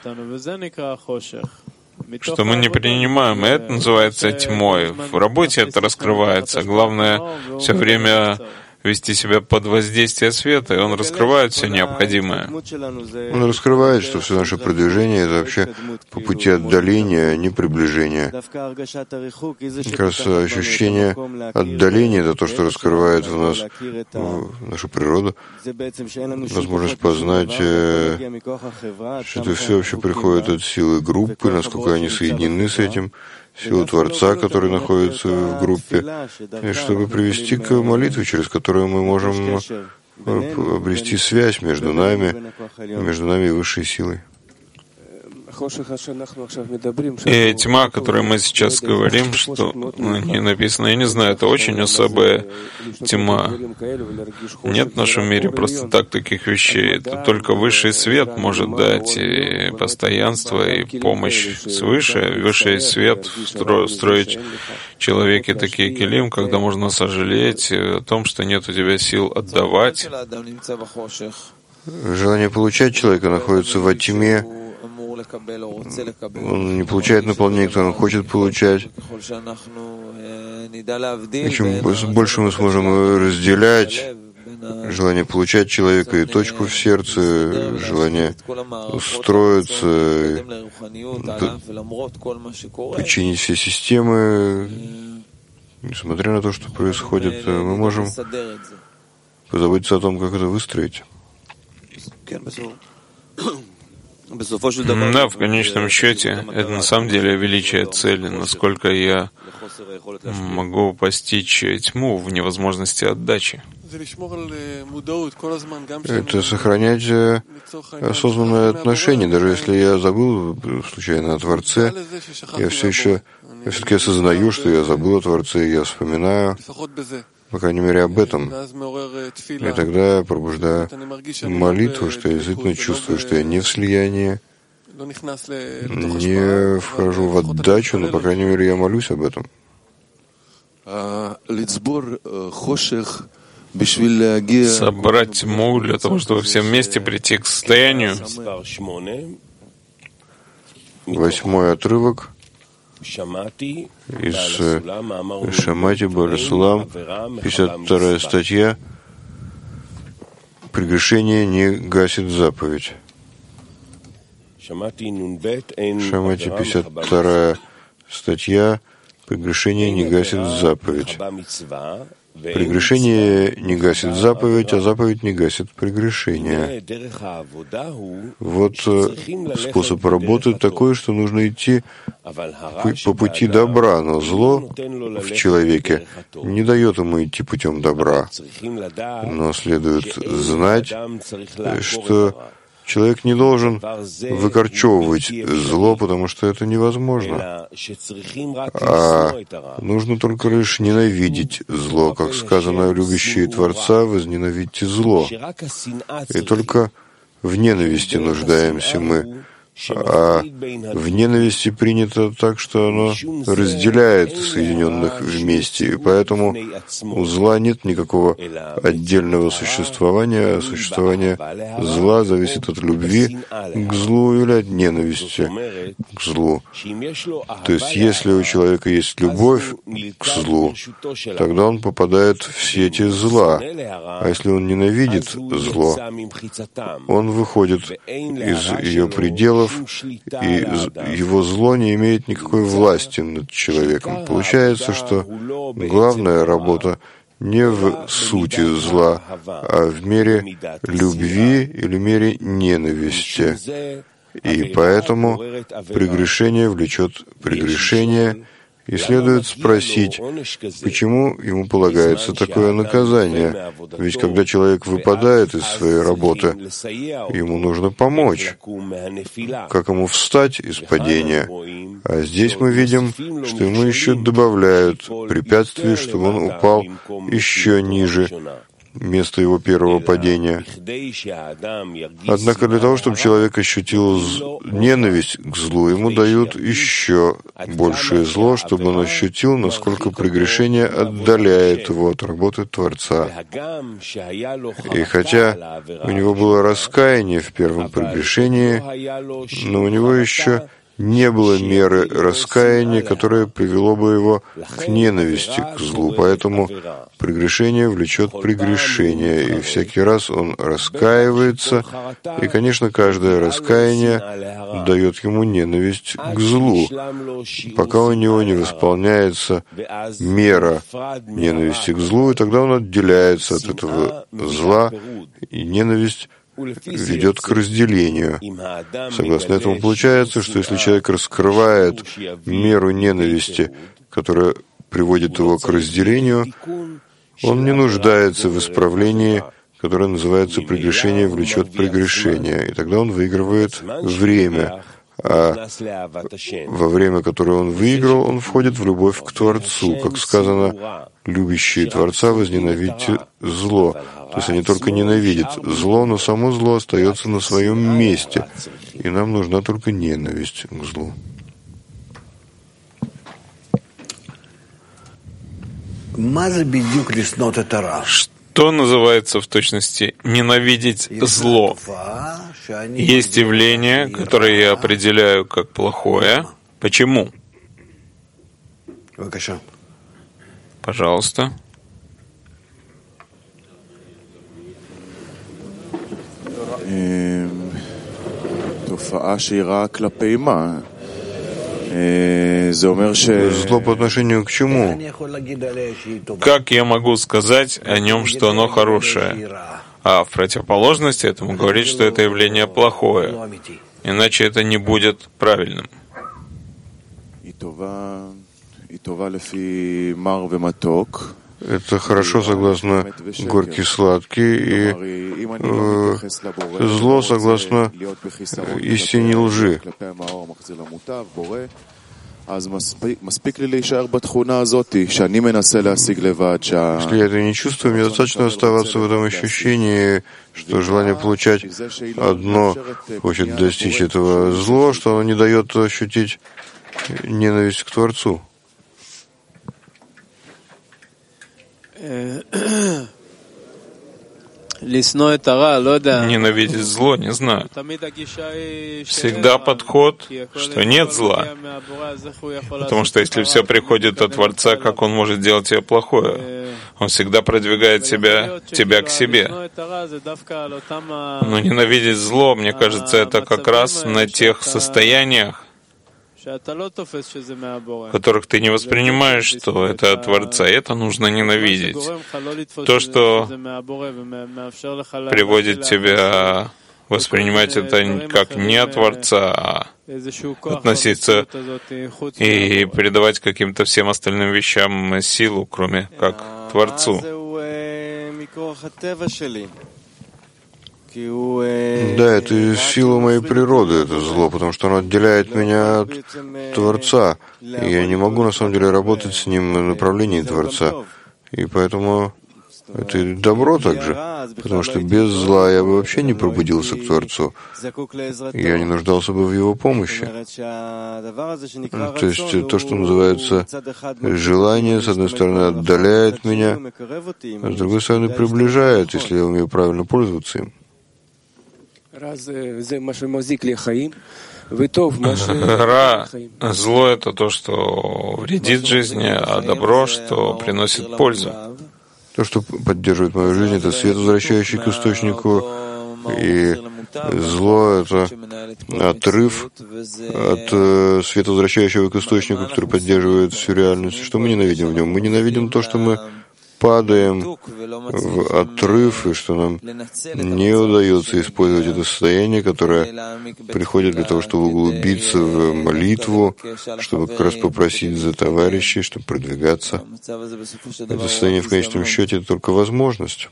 что мы не принимаем. И это называется тьмой. В работе это раскрывается. Главное все время вести себя под воздействие света, и он раскрывает все необходимое. Он раскрывает, что все наше продвижение — это вообще по пути отдаления, а не приближения. Как раз ощущение отдаления — это то, что раскрывает в нас нашу природу, возможность познать, что это все вообще приходит от силы группы, насколько они соединены с этим, силу Творца, который находится в группе, и чтобы привести к молитве, через которую мы можем обрести связь между нами и высшей силой. И тьма, о которой мы сейчас говорим, что не написано, я не знаю, это очень особая тьма. Нет в нашем мире просто так таких вещей. Это только высший свет может дать и постоянство, и помощь свыше. Высший свет строить в человеке такие килим, когда можно сожалеть о том, что нет у тебя сил отдавать. Желание получать человека находится во тьме. Он не получает наполнение, которое он хочет получать. И чем больше мы сможем разделять желание получать человека и точку в сердце, желание устроиться, подчинить все системы, несмотря на то, что происходит, мы можем позаботиться о том, как это выстроить. Да, в конечном счете, это на самом деле величие цели, насколько я могу постичь тьму в невозможности отдачи. Это сохранять осознанное отношение. Даже если я забыл случайно о Творце, я все-таки осознаю, что я забыл о Творце, и я вспоминаю, по крайней мере, об этом. И тогда я пробуждаю молитву, что я действительно чувствую, что я не в слиянии, не вхожу в отдачу, но, по крайней мере, я молюсь об этом. Собрать тьму для того, чтобы все вместе прийти к состоянию. 8-й отрывок из Шамати Бар-Сулам, 52-я статья. Прегрешение не гасит заповедь. Шамати, 52-я статья. Прегрешение не гасит заповедь. Прегрешение не гасит заповедь, а заповедь не гасит прегрешение. Вот способ работы такой, что нужно идти по пути добра, но зло в человеке не дает ему идти путем добра. Но следует знать, что человек не должен выкорчевывать зло, потому что это невозможно. А нужно только лишь ненавидеть зло. Как сказано, любящие Творца, возненавидьте зло. И только в ненависти нуждаемся мы, А в ненависти принято так, что оно разделяет соединенных вместе, и поэтому у зла нет никакого отдельного существования, а существование зла зависит от любви к злу или от ненависти к злу. То есть, если у человека есть любовь к злу, тогда он попадает в сети зла, а если он ненавидит зло, он выходит из ее пределов, и его зло не имеет никакой власти над человеком. Получается, что главная работа не в сути зла, а в мере любви или мере ненависти. И поэтому прегрешение влечет прегрешение, и следует спросить, почему ему полагается такое наказание. Ведь когда человек выпадает из своей работы, ему нужно помочь, как ему встать из падения. А здесь мы видим, что ему еще добавляют препятствий, чтобы он упал еще ниже место его первого падения. Однако для того, чтобы человек ощутил ненависть к злу, ему дают еще большее зло, чтобы он ощутил, насколько прегрешение отдаляет его от работы Творца. И хотя у него было раскаяние в первом прегрешении, но у него еще не было меры раскаяния, которое привело бы его к ненависти к злу. Поэтому прегрешение влечет прегрешение, и всякий раз он раскаивается, и, конечно, каждое раскаяние дает ему ненависть к злу, пока у него не восполняется мера ненависти к злу, и тогда он отделяется от этого зла, и ненависть ведет к разделению. Согласно этому получается, что если человек раскрывает меру ненависти, которая приводит его к разделению, он не нуждается в исправлении, которое называется «прегрешение влечет прегрешение», и тогда он выигрывает время. А во время, которое он выиграл, он входит в любовь к Творцу. Как сказано, любящие Творца возненавидьте зло. То есть они только ненавидят зло, но само зло остается на своем месте. И нам нужна только ненависть к злу. Что называется в точности ненавидеть зло? Есть явление, которое я определяю как плохое. Почему? Пожалуйста. Зло по отношению к чему? Как я могу сказать о нем, что оно хорошее? А в противоположность этому говорить, что это явление плохое. Иначе это не будет правильным. Это хорошо согласно горький-сладкий, и зло согласно истине лжи. Если я это не чувствую, мне достаточно оставаться в этом ощущении, что желание получать одно хочет достичь этого зло, что оно не дает ощутить ненависть к Творцу. Ненавидеть зло, не знаю. Всегда подход, что нет зла. Потому что если все приходит от Творца, как он может делать тебе плохое? Он всегда продвигает тебя к себе. Но ненавидеть зло, мне кажется, это как раз на тех состояниях, которых ты не воспринимаешь, что это от Творца, и это нужно ненавидеть. То, что приводит тебя воспринимать это как не от Творца, а относиться и придавать каким-то всем остальным вещам силу, кроме как Творцу. Да, это сила моей природы, это зло, потому что оно отделяет меня от Творца. И я не могу, на самом деле, работать с ним в направлении Творца. И поэтому Это и добро также, потому что без зла я бы вообще не пробудился к Творцу. Я не нуждался бы в Его помощи. То есть то, что называется желание, с одной стороны, отдаляет меня, а с другой стороны, приближает, если я умею правильно пользоваться им. Зло — это то, что вредит жизни, а добро, что приносит пользу. То, что поддерживает мою жизнь, это свет, возвращающий к источнику, и зло — это отрыв от света, возвращающего к источнику, который поддерживает всю реальность. Что мы ненавидим в нем? Мы ненавидим то, что мы падаем в отрыв, и что нам не удается использовать это состояние, которое приходит для того, чтобы углубиться в молитву, чтобы как раз попросить за товарищей, чтобы продвигаться. Это состояние в конечном счете — это только возможность.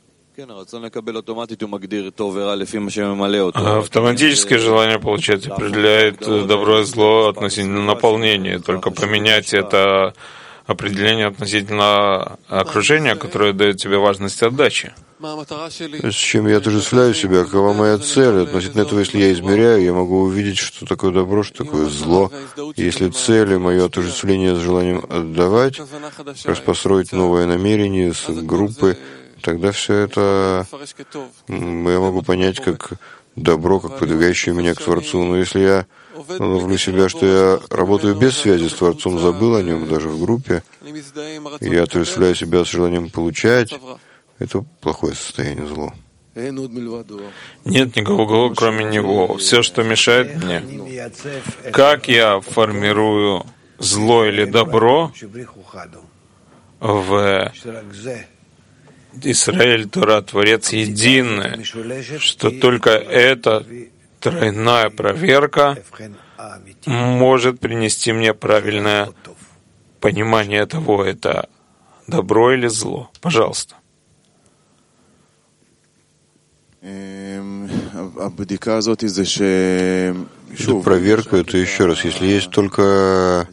Автоматическое желание получать определяет добро и зло относительно наполнения. Только поменять это определение относительно окружения, которое дает тебе важность отдачи. С чем я отождествляю себя, какова моя цель? Относительно этого, если я измеряю, я могу увидеть, что такое добро, что такое зло. И если цель и мое отождествление с желанием отдавать, как раз построить новое намерение с группы, тогда все это я могу понять как добро, как продвигающее меня к Творцу. Но если я ловлю себя, что я работаю без связи с Творцом, забыл о нем даже в группе, и я отождествляю себя с желанием получать, это плохое состояние, зло. Нет никого, кроме него. Все, что мешает мне, как я формирую зло или добро в Израиль, Тора, Творец единый, что только эта тройная проверка может принести мне правильное понимание того, это добро или зло. Пожалуйста. Эта проверка — это еще раз, если есть только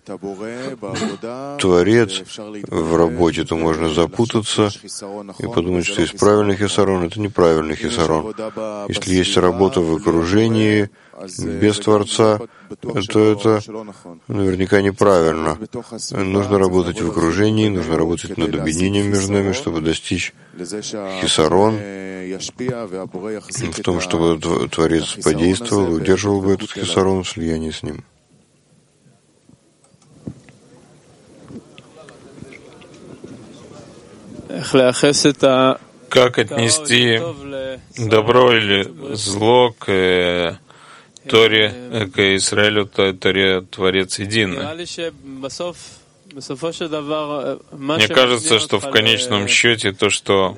Творец в работе, то можно запутаться и подумать, что есть правильный хисарон, это неправильный хисарон. Если есть работа в окружении без Творца, то это наверняка неправильно. Нужно работать в окружении, нужно работать над объединением между нами, чтобы достичь хисарон, в том, чтобы Творец подействовал, удерживал бы этот хисарон в слиянии с ним. Как отнести добро или зло к Торе, к Израилю, Торе, Творец единый? Мне кажется, что в конечном счете то, что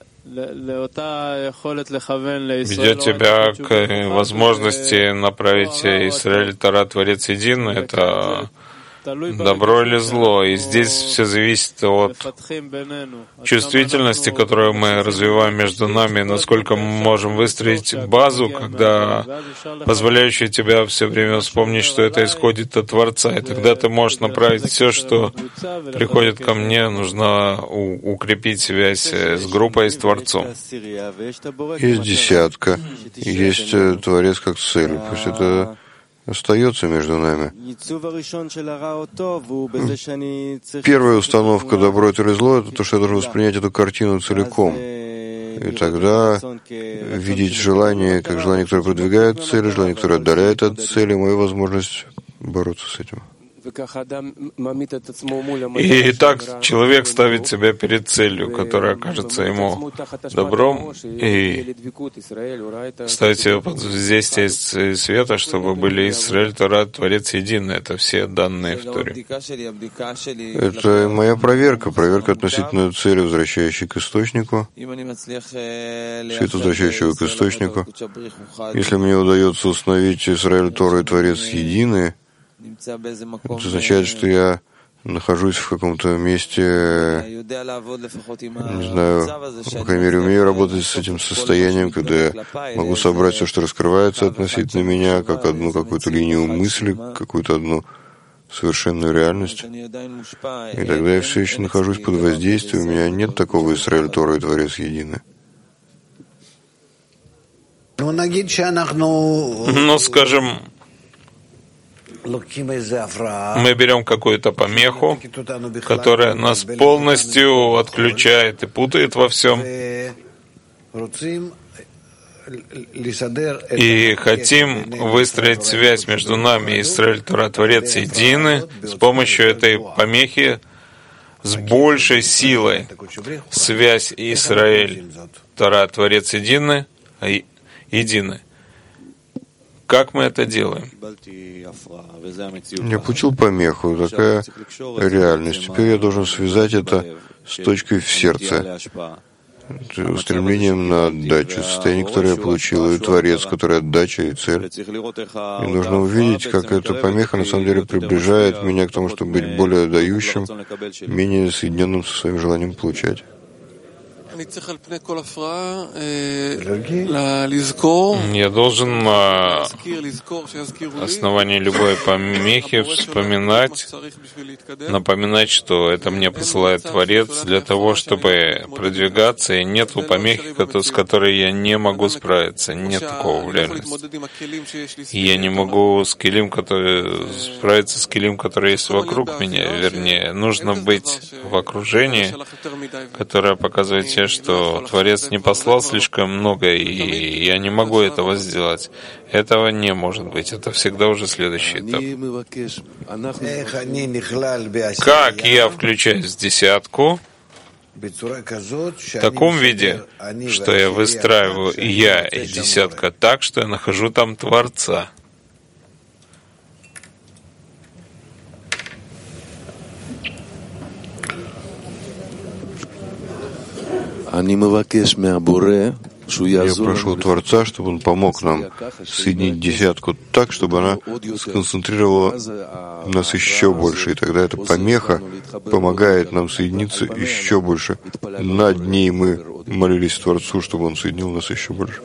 ведет тебя к возможности направить Израиль, Тора, Творец единый, это добро или зло. И здесь все зависит от чувствительности, которую мы развиваем между нами, насколько мы можем выстроить базу, позволяющую тебя все время вспомнить, что это исходит от Творца. И тогда ты можешь направить все, что приходит ко мне. Нужно укрепить связь с группой и с Творцом. Есть десятка, есть Творец как цель. Пусть это остается между нами. Первая установка добро или зло — это то, что я должен воспринять эту картину целиком. И тогда видеть желание как желание, которое продвигает цели, желание, которое отдаляет от цели, мою возможность бороться с этим. И так человек ставит себя перед целью, которая кажется ему добром, и ставит себя под воздействие света, чтобы были Израиль, Тора, Творец единый. Это все данные в Торе. Это моя проверка относительно цели, возвращающей к источнику, свет, возвращающего к источнику. Если мне удается установить Израиль, Тора и Творец единый, это означает, что я нахожусь в каком-то месте, не знаю, по крайней мере, умею работать с этим состоянием, когда я могу собрать все, что раскрывается относительно меня, как одну какую-то линию мысли, какую-то одну совершенную реальность, и тогда я все еще нахожусь под воздействием, у меня нет такого Исраэль, Тора и Творец едины. Но, скажем, мы берем какую-то помеху, которая нас полностью отключает и путает во всем, и хотим выстроить связь между нами и Исраэль, Тора, Творец едины с помощью этой помехи с большей силой. Связь Исраэль, Тора, Творец едины. Как мы это делаем? Я получил помеху, такая реальность. Теперь я должен связать это с точкой в сердце, устремлением на отдачу, состояние, которое я получил, и Творец, который отдача и цель. И нужно увидеть, как эта помеха на самом деле приближает меня к тому, чтобы быть более дающим, менее соединенным со своим желанием получать. Я должен на основании любой помехи напоминать, что это мне посылает Творец для того, чтобы продвигаться, и нет помехи, с которой я не могу справиться. Нет такого в реальности. Я не могу справиться с килим, который есть вокруг меня. Вернее, нужно быть в окружении, которое показывает те, что Творец не послал слишком много, и я не могу этого сделать. Этого не может быть. Это всегда уже следующий этап. Как я включаюсь в десятку? В таком виде, что я выстраиваю я и десятка так, что я нахожу там Творца. Я прошу Творца, чтобы Он помог нам соединить десятку так, чтобы она сконцентрировала нас еще больше. И тогда эта помеха помогает нам соединиться еще больше. Над ней мы молились Творцу, чтобы Он соединил нас еще больше.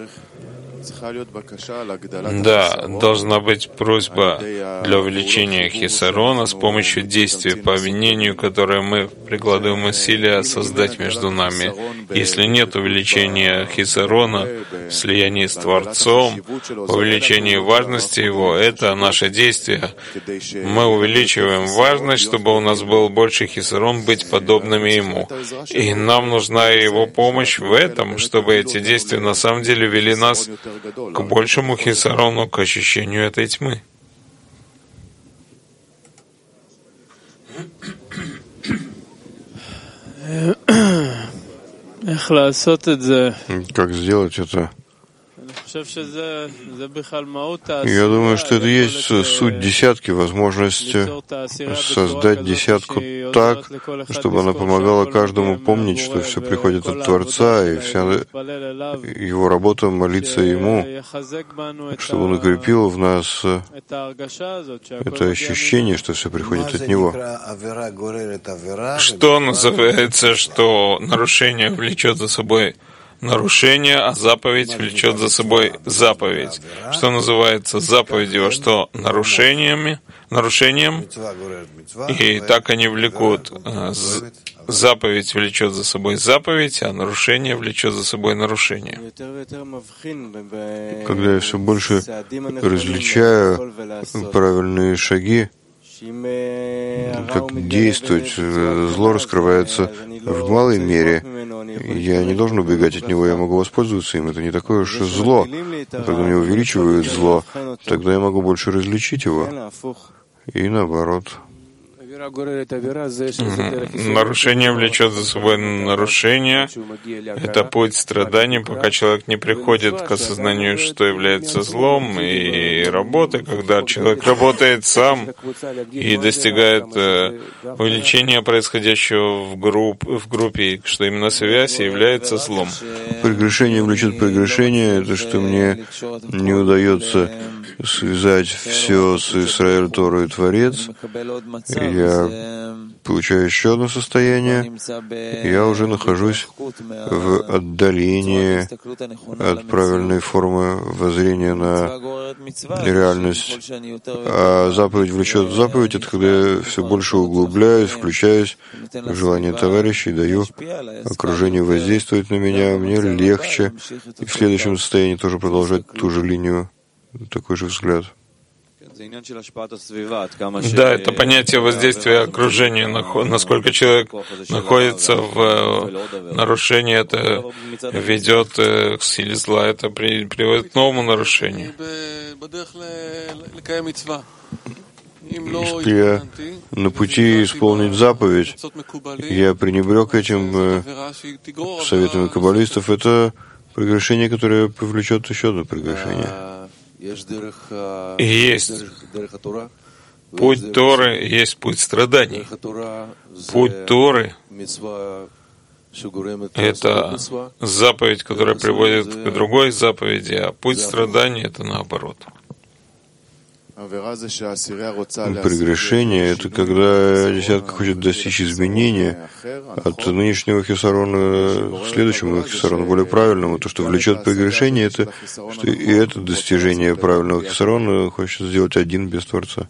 Да, должна быть просьба для увеличения хисарона с помощью действий по обвинению, которое мы прикладываем усилия создать между нами. Если нет увеличения хисарона в слиянии с Творцом, увеличение важности его, это наше действие. Мы увеличиваем важность, чтобы у нас был больше хисарон, быть подобными ему. И нам нужна его помощь в этом, чтобы эти действия на самом деле вели нас к большему хисарону, к ощущению этой тьмы. Как сделать это? Я думаю, что это есть суть десятки, возможность создать десятку так, чтобы она помогала каждому помнить, что все приходит от Творца, и вся его работа молиться Ему, чтобы Он укрепил в нас это ощущение, что все приходит от Него. Что называется, что нарушение влечет за собой нарушение, а заповедь влечет за собой заповедь. Что называется заповедью, а что нарушением, и так они влекут. Заповедь влечет за собой заповедь, а нарушение влечет за собой нарушение. Когда я все больше различаю правильные шаги, как действовать, зло раскрывается в малой мере. Я не должен убегать от него, я могу воспользоваться им. Это не такое уж зло. Когда мне увеличивают зло, тогда я могу больше различить его. И наоборот. Нарушение влечет за собой нарушение. Это путь страданий, пока человек не приходит к осознанию, что является злом, и работы, когда человек работает сам и достигает увеличения происходящего в группе, что именно связь является злом. Прегрешение влечет прегрешение, это что мне не удается связать все с Исраэль, Тору и Творец. Я получаю еще одно состояние, я уже нахожусь в отдалении от правильной формы воззрения на реальность. А заповедь влечет заповедь, это когда я все больше углубляюсь, включаюсь в желание товарищей, даю окружению воздействовать на меня, мне легче и в следующем состоянии тоже продолжать ту же линию, такой же взгляд. Да, это понятие воздействия окружения, насколько человек находится в нарушении, это ведет к силе зла, это приводит к новому нарушению. Если я на пути исполнить заповедь, я пренебрег этим советами каббалистов, это прегрешение, которое повлечет еще одно прегрешение. Есть путь Торы, есть путь страданий. Путь Торы — это заповедь, которая приводит к другой заповеди, а путь страданий — это наоборот. Прегрешение — это когда десятка хочет достичь изменения от нынешнего хисарона к следующему хисарону, более правильному. То, что влечет прегрешение, это что и это достижение правильного хисарона хочет сделать один без Творца.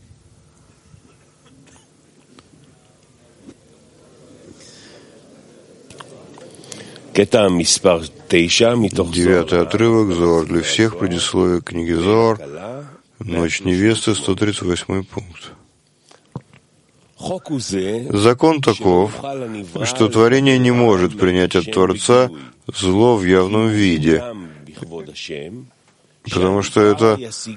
Девятый отрывок, Зоар для всех, предисловие книги Зоар. Ночь невесты, 138 пункт. Закон таков, что творение не может принять от Творца зло в явном виде, потому что это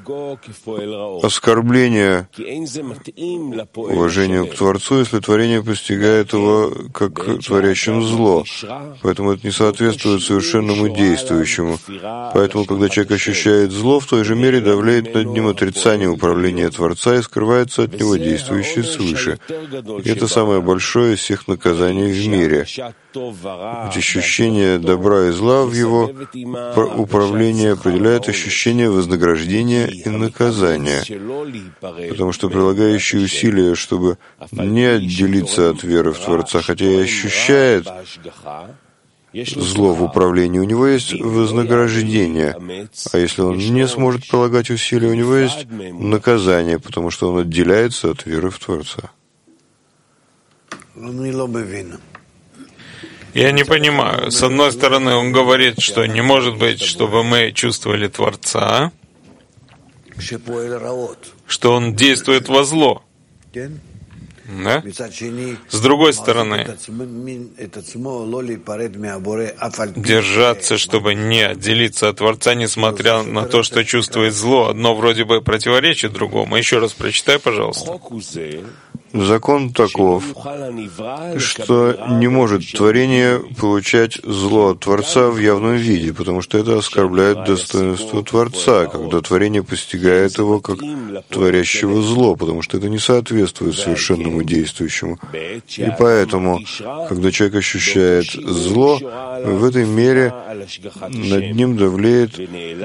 оскорбление уважению к Творцу, если творение постигает его как творящим зло. Поэтому это не соответствует совершенному действующему. Поэтому, когда человек ощущает зло, в той же мере давляет над ним отрицание управления Творца и скрывается от него действующее свыше. И это самое большое из всех наказаний в мире. Эти ощущения добра и зла в его управлении определяют ощущение вознаграждения и наказания, потому что прилагающий усилия, чтобы не отделиться от веры в Творца, хотя и ощущает зло в управлении, у него есть вознаграждение, а если он не сможет прилагать усилия, у него есть наказание, потому что он отделяется от веры в Творца. Я не понимаю. С одной стороны, он говорит, что не может быть, чтобы мы чувствовали Творца, что он действует во зло. Да? С другой стороны, держаться, чтобы не отделиться от Творца, несмотря на то, что чувствует зло, одно вроде бы противоречит другому. Еще раз прочитай, пожалуйста. Закон таков, что не может творение получать зло от Творца в явном виде, потому что это оскорбляет достоинство Творца, когда творение постигает его как творящего зло, потому что это не соответствует совершенному действующему. И поэтому, когда человек ощущает зло, в этой мере над ним давлеет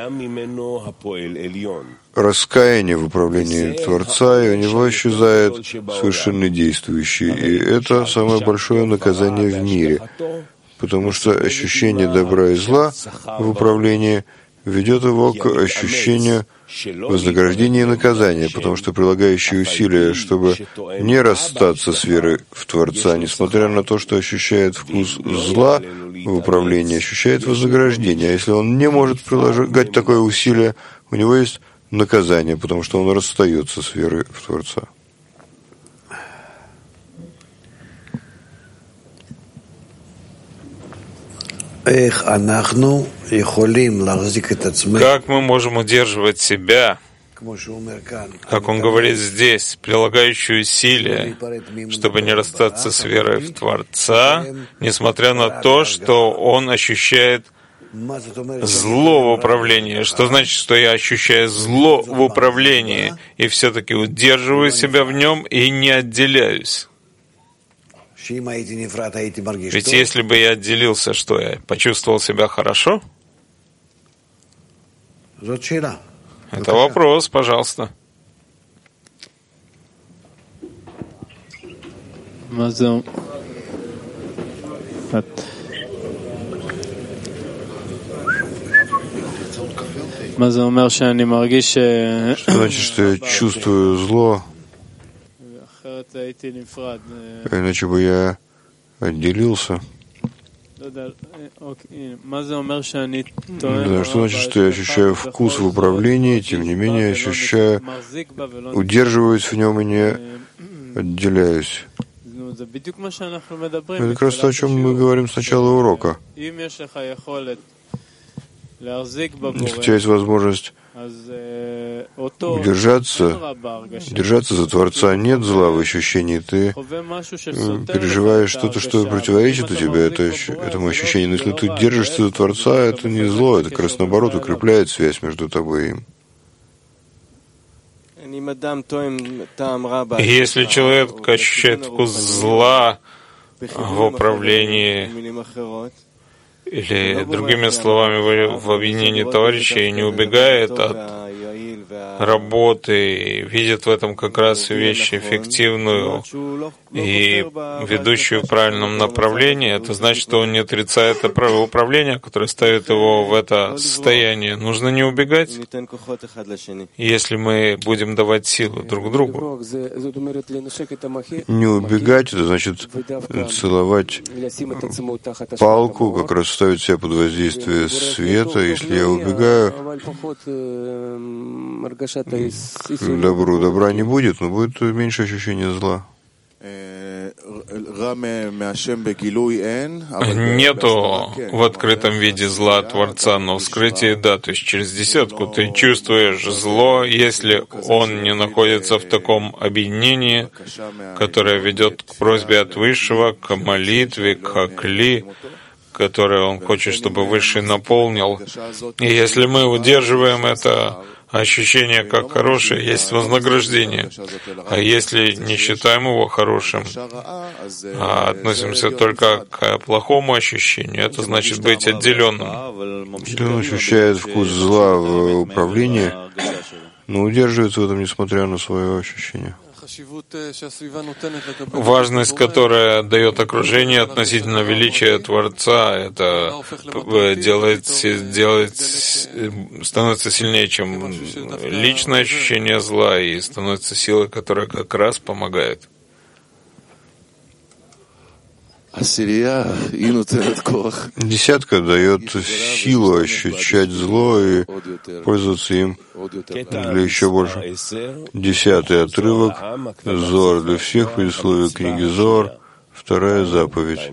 раскаяние в управлении Творца, и у него исчезает совершенно действующий. И это самое большое наказание в мире, потому что ощущение добра и зла в управлении ведет его к ощущению вознаграждения и наказания, потому что прилагающие усилия, чтобы не расстаться с верой в Творца, несмотря на то, что ощущает вкус зла в управлении, ощущает вознаграждение. А если он не может прилагать такое усилие, у него есть наказание, потому что он расстается с верой в Творца. Как мы можем удерживать себя, как он говорит здесь, прилагающие усилия, чтобы не расстаться с верой в Творца, несмотря на то, что он ощущает зло в управлении? Что значит, что я ощущаю зло в управлении и все-таки удерживаю себя в нем и не отделяюсь? Ведь если бы я отделился, что я почувствовал себя хорошо? Это вопрос, пожалуйста. Что значит, что я чувствую зло? Иначе бы я отделился. Да, что значит, что я ощущаю вкус в управлении, тем не менее ощущаю, удерживаюсь в нем и не отделяюсь. Это как раз то, о чем мы говорим с начала урока. Если у тебя есть возможность держаться за Творца, нет зла в ощущении, ты переживаешь что-то, что противоречит у тебя этому ощущению. Но если ты держишься за Творца, это не зло, это как раз наоборот укрепляет связь между тобой и им. Если человек ощущает вкус зла в управлении, или, другими словами, в объединении товарищей, и не убегает от работы, и видит в этом как раз вещь эффективную и ведущую в правильном направлении, это значит, что он не отрицает управление, которое ставит его в это состояние. Нужно не убегать, если мы будем давать силу друг другу. Не убегать, это значит целовать палку, как раз ставить себя под воздействие света. Если я убегаю, к добра не будет, но будет меньше ощущения зла. Нету в открытом виде зла Творца, но в скрытии да, то есть через десятку ты чувствуешь зло, если он не находится в таком объединении, которое ведет к просьбе от Высшего, к молитве, к хакли, которое он хочет, чтобы Высший наполнил. И если мы удерживаем это ощущение как хорошее, есть вознаграждение. А если не считаем его хорошим, а относимся только к плохому ощущению, это значит быть отделенным. Если он ощущает вкус зла в управлении, но удерживается в этом, несмотря на свое ощущение. Важность, которая дает окружение относительно величия Творца, это становится сильнее, чем личное ощущение зла, и становится силой, которая как раз помогает. Десятка дает силу ощущать зло и пользоваться им для еще больше. 10-й отрывок, Зор для всех, предисловие книги Зор, 2-я заповедь.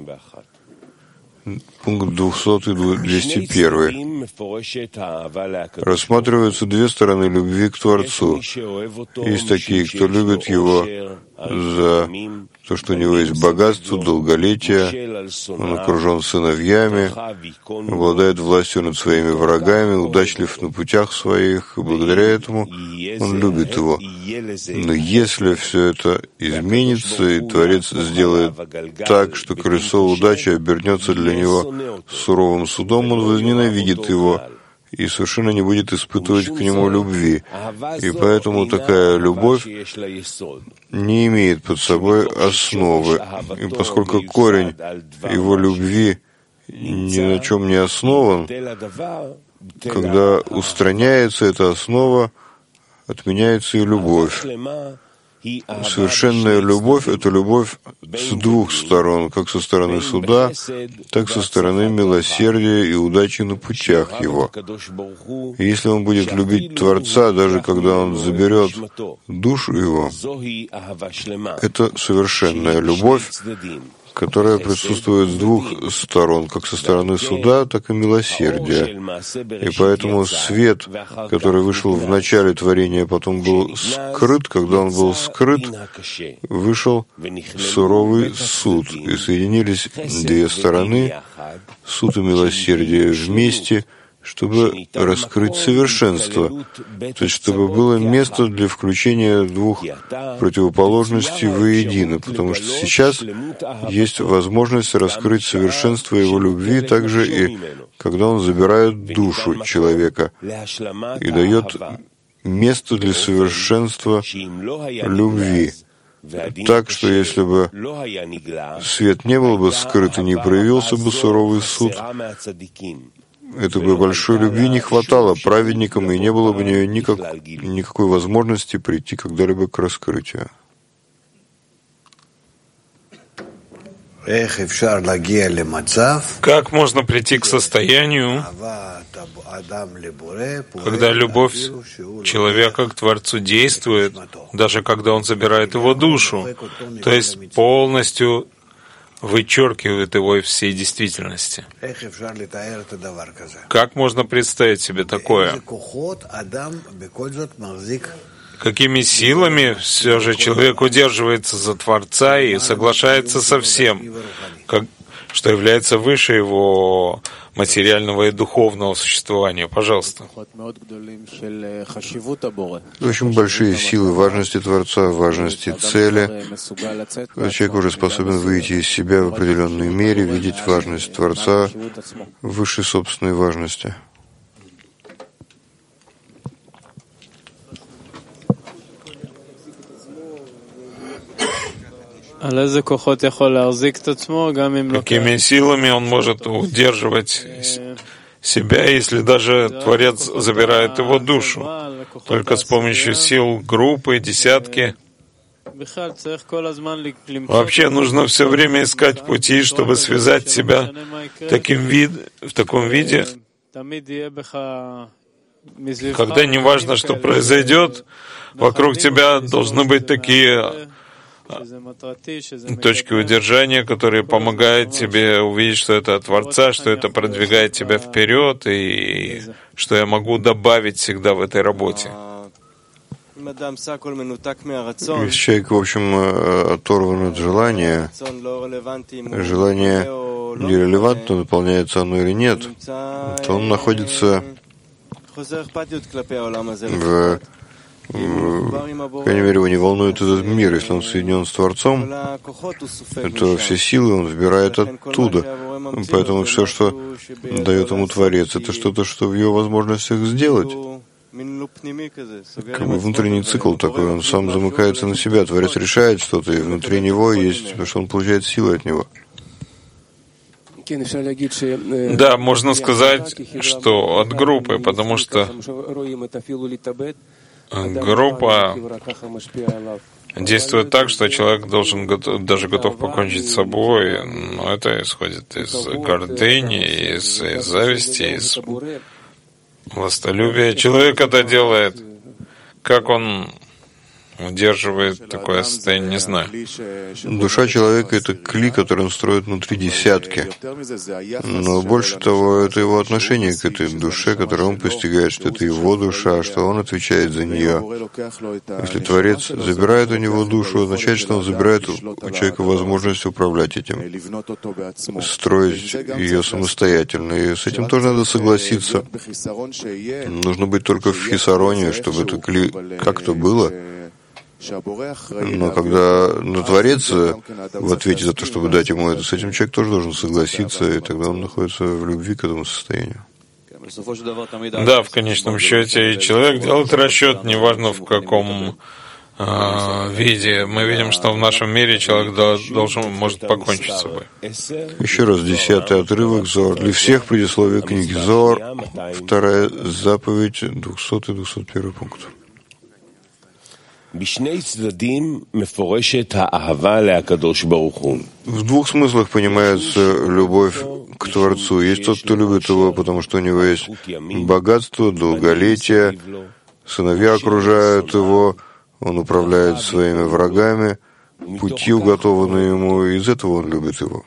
Пункт 200 и 201. Рассматриваются две стороны любви к Творцу. Есть такие, кто любит Его за то, что у него есть богатство, долголетие, он окружен сыновьями, обладает властью над своими врагами, удачлив на путях своих, и благодаря этому он любит его. Но если все это изменится, и Творец сделает так, что колесо удачи обернется для него суровым судом, он возненавидит его и совершенно не будет испытывать к нему любви. И поэтому такая любовь не имеет под собой основы. И поскольку корень его любви ни на чем не основан, когда устраняется эта основа, отменяется и любовь. Совершенная любовь — это любовь с двух сторон, как со стороны суда, так со стороны милосердия и удачи на путях его. И если он будет любить Творца, даже когда он заберет душу его, это совершенная любовь, которая присутствует с двух сторон, как со стороны суда, так и милосердия. И поэтому свет, который вышел в начале творения, потом был скрыт, когда он был скрыт, вышел суровый суд, и соединились две стороны, суд и милосердие вместе, чтобы раскрыть совершенство, то есть чтобы было место для включения двух противоположностей воедино, потому что сейчас есть возможность раскрыть совершенство его любви также и когда он забирает душу человека и дает место для совершенства любви. так, что если бы свет не был бы скрыт и не проявился бы суровый суд, этой бы большой любви не хватало праведникам, и не было бы у нее никакой возможности прийти когда-либо к раскрытию. Как можно прийти к состоянию, когда любовь человека к Творцу действует, даже когда он забирает его душу, то есть полностью вычеркивает его из всей действительности? Как можно представить себе такое? Какими силами все же человек удерживается за Творца и соглашается со всем, что является выше его материального и духовного существования? Пожалуйста. Очень большие силы важности Творца, важности цели. Человек уже способен выйти из себя в определенной мере, видеть важность Творца выше собственной важности. Какими силами он может удерживать себя, если даже Творец забирает его душу? Только с помощью сил группы, десятки. Вообще нужно все время искать пути, чтобы связать себя в таком виде, когда неважно, что произойдет, вокруг тебя должны быть такие точки удержания, которые помогают тебе увидеть, что это от Творца, что это продвигает тебя вперед, и что я могу добавить всегда в этой работе. Если человек, в общем, оторван от желания, желание нерелевантно, выполняется оно или нет, то он находится по крайней мере, его не волнует этот мир. Если он соединен с Творцом, то все силы он вбирает оттуда. Поэтому все, что дает ему Творец, это что-то, что в его возможностях сделать. Как бы внутренний цикл такой, он сам замыкается на себя. Творец решает что-то, и внутри него есть, потому что он получает силы от него. Да, можно сказать, что от группы, потому что группа действует так, что человек даже готов покончить с собой, но это исходит из гордыни, из зависти, из властолюбия. Человек это делает, как он удерживает такое состояние, не знаю. Душа человека — это кли, который он строит внутри десятки. Но больше того, это его отношение к этой душе, которую он постигает, что это его душа, что он отвечает за нее. Если Творец забирает у него душу, означает, что он забирает у человека возможность управлять этим, строить ее самостоятельно. И с этим тоже надо согласиться. Нужно быть только в хисароне, чтобы это кли как-то было. Но когда Творец в ответе за то, чтобы дать ему это, с этим человек тоже должен согласиться, и тогда он находится в любви к этому состоянию. Да, в конечном счете, и человек делает расчет, неважно в каком виде. Мы видим, что в нашем мире человек может покончить с собой. Еще раз, 10-й отрывок Зоар. Для всех предисловие книги Зоар, 2-я заповедь, 200-201 пункт. В двух смыслах понимается любовь к Творцу. Есть тот, кто любит его, потому что у него есть богатство, долголетие, сыновья окружают его, он управляет своими врагами, пути уготованы ему, и из этого он любит его.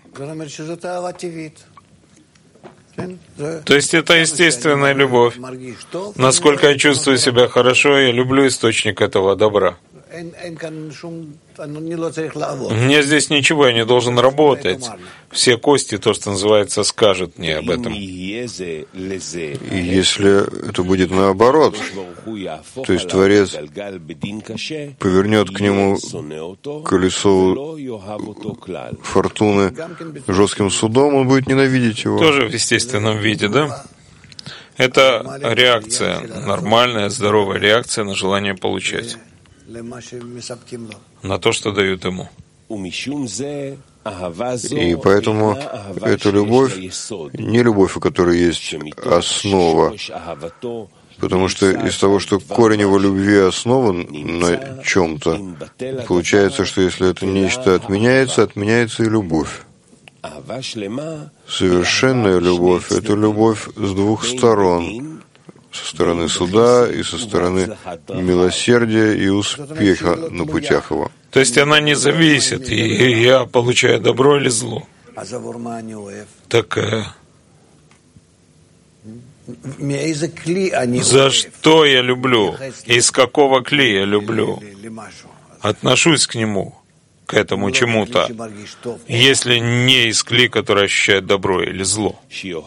То есть это естественная любовь. Насколько я чувствую себя хорошо, я люблю источник этого добра. Мне здесь ничего, я не должен работать. Все кости, то, что называется, скажут мне об этом. И если это будет наоборот, то есть Творец повернет к нему колесо фортуны жестким судом, он будет ненавидеть его. Тоже в естественном виде, да? Это реакция, нормальная, здоровая реакция на желание получать. на то, что дают ему. И поэтому эта любовь не любовь, у которой есть основа, потому что из того, что корень его любви основан на чем-то, получается, что если это нечто отменяется, отменяется и любовь. Совершенная любовь — это любовь с двух сторон, со стороны суда и со стороны милосердия и успеха на путях его. То есть она не зависит, и я получаю добро или зло. Так за что я люблю? Из какого кли я люблю? Отношусь к нему, к этому чему-то, если не из кли, который ощущает добро или зло.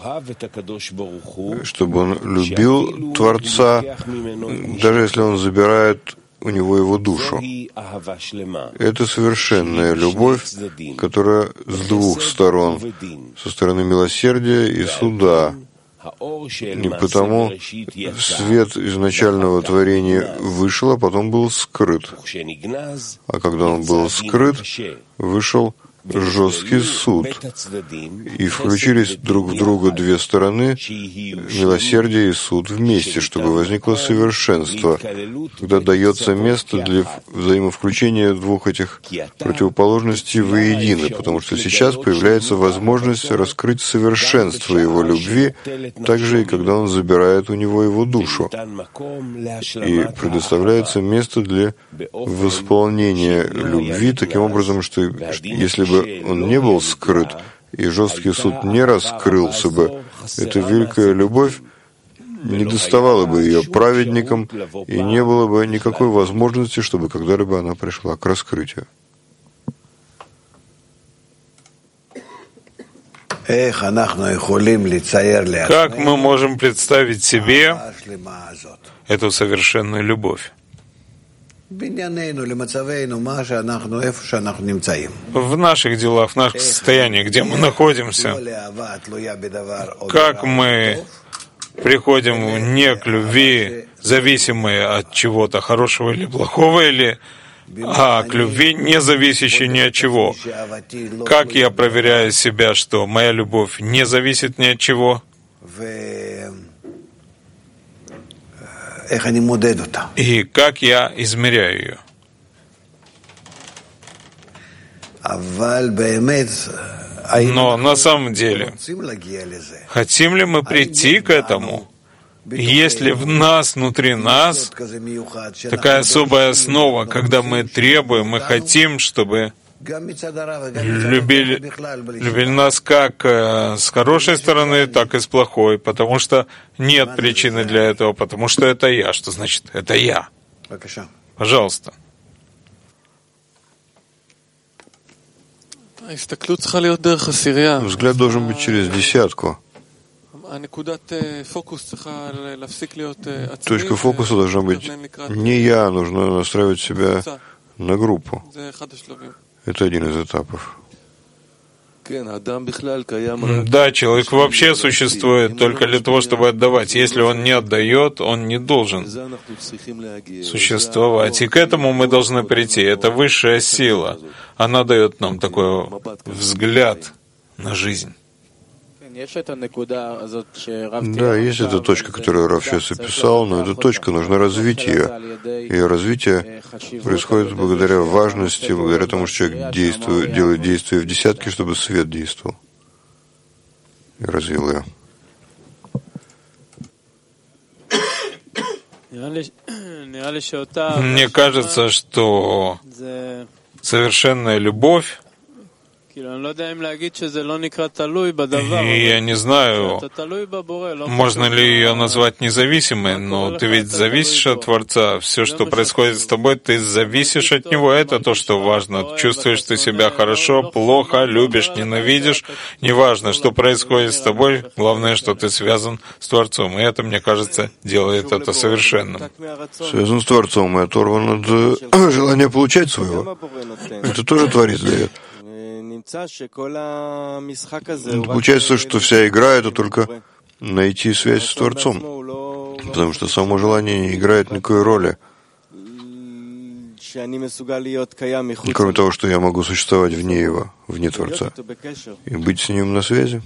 Чтобы он любил Творца, даже если он забирает у него его душу. Это совершенная любовь, которая с двух сторон, со стороны милосердия и суда. И потому свет изначального творения вышел, а потом был скрыт. А когда он был скрыт, вышел жесткий суд, и включились друг в друга две стороны, милосердие и суд вместе, чтобы возникло совершенство, когда дается место для взаимовключения двух этих противоположностей воедино, потому что сейчас появляется возможность раскрыть совершенство его любви, так же и когда он забирает у него его душу, и предоставляется место для восполнения любви таким образом, что если бы он не был скрыт, и жесткий суд не раскрылся бы, эта великая любовь не доставала бы ее праведникам, и не было бы никакой возможности, чтобы когда-либо она пришла к раскрытию. Как мы можем представить себе эту совершенную любовь? В наших делах, в наших состояниях, где мы находимся, как мы приходим не к любви, зависимой от чего-то хорошего или плохого, а к любви, не зависящей ни от чего. Как я проверяю себя, что моя любовь не зависит ни от чего? И как я измеряю ее? Но на самом деле, хотим ли мы прийти к этому? Если в нас, внутри нас, такая особая основа, когда мы требуем, мы хотим, чтобы любили нас как с хорошей стороны, так и с плохой, потому что нет причины для этого, потому что это я. Что значит «это я»? Пожалуйста. Взгляд должен быть через десятку. Точка фокуса должна быть не я, нужно настраивать себя на группу. Это один из этапов. Да, человек вообще существует только для того, чтобы отдавать. Если он не отдает, он не должен существовать. И к этому мы должны прийти. Это высшая сила. Она дает нам такой взгляд на жизнь. Да, есть эта точка, которую Рав сейчас описал, но эта точка, нужно развить ее. Ее развитие происходит благодаря важности, благодаря тому, что человек делает действия в десятке, чтобы свет действовал. И развил ее. Мне кажется, что совершенная любовь, и я не знаю, можно ли ее назвать независимой, но ты ведь зависишь от Творца. Все, что происходит с тобой, ты зависишь от Него. Это то, что важно. Чувствуешь ты себя хорошо, плохо, любишь, ненавидишь. Неважно, что происходит с тобой. Главное, что ты связан с Творцом. И это, мне кажется, делает это совершенным. Связан с Творцом и оторван от желания получать своего. Это тоже Творец дает. Получается, что вся игра — это только найти связь с Творцом, потому что само желание не играет никакой роли. кроме того, что я могу существовать вне Его, вне Творца, и быть с Ним на связи.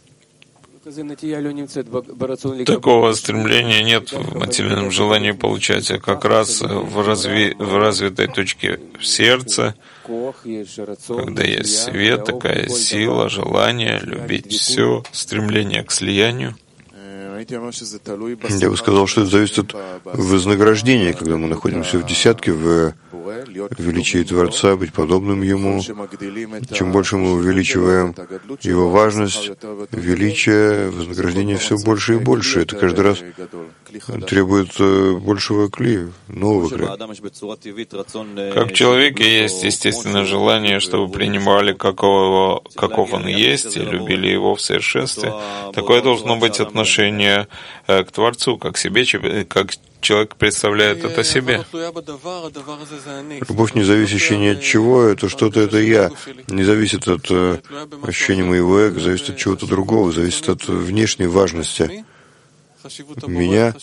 Такого стремления нет в материальном желании получать, а как раз в развитой точке в сердце, когда есть свет, такая сила, желание любить все, стремление к слиянию. Я бы сказал, что это зависит от вознаграждения, когда мы находимся в десятке, в величии Творца, быть подобным Ему. Чем больше мы увеличиваем Его важность, величие, вознаграждение все больше и больше. Это каждый раз требует большего кли, нового кли. Как в человеке есть естественное желание, чтобы принимали каков он есть, и любили его в совершенстве, такое должно быть отношение к Творцу, как к себе, как человек представляет это себе. Любовь, не зависящая ни от чего, это что-то, это я. Не зависит от ощущения моего эго, зависит от чего-то другого, зависит от внешней важности меня,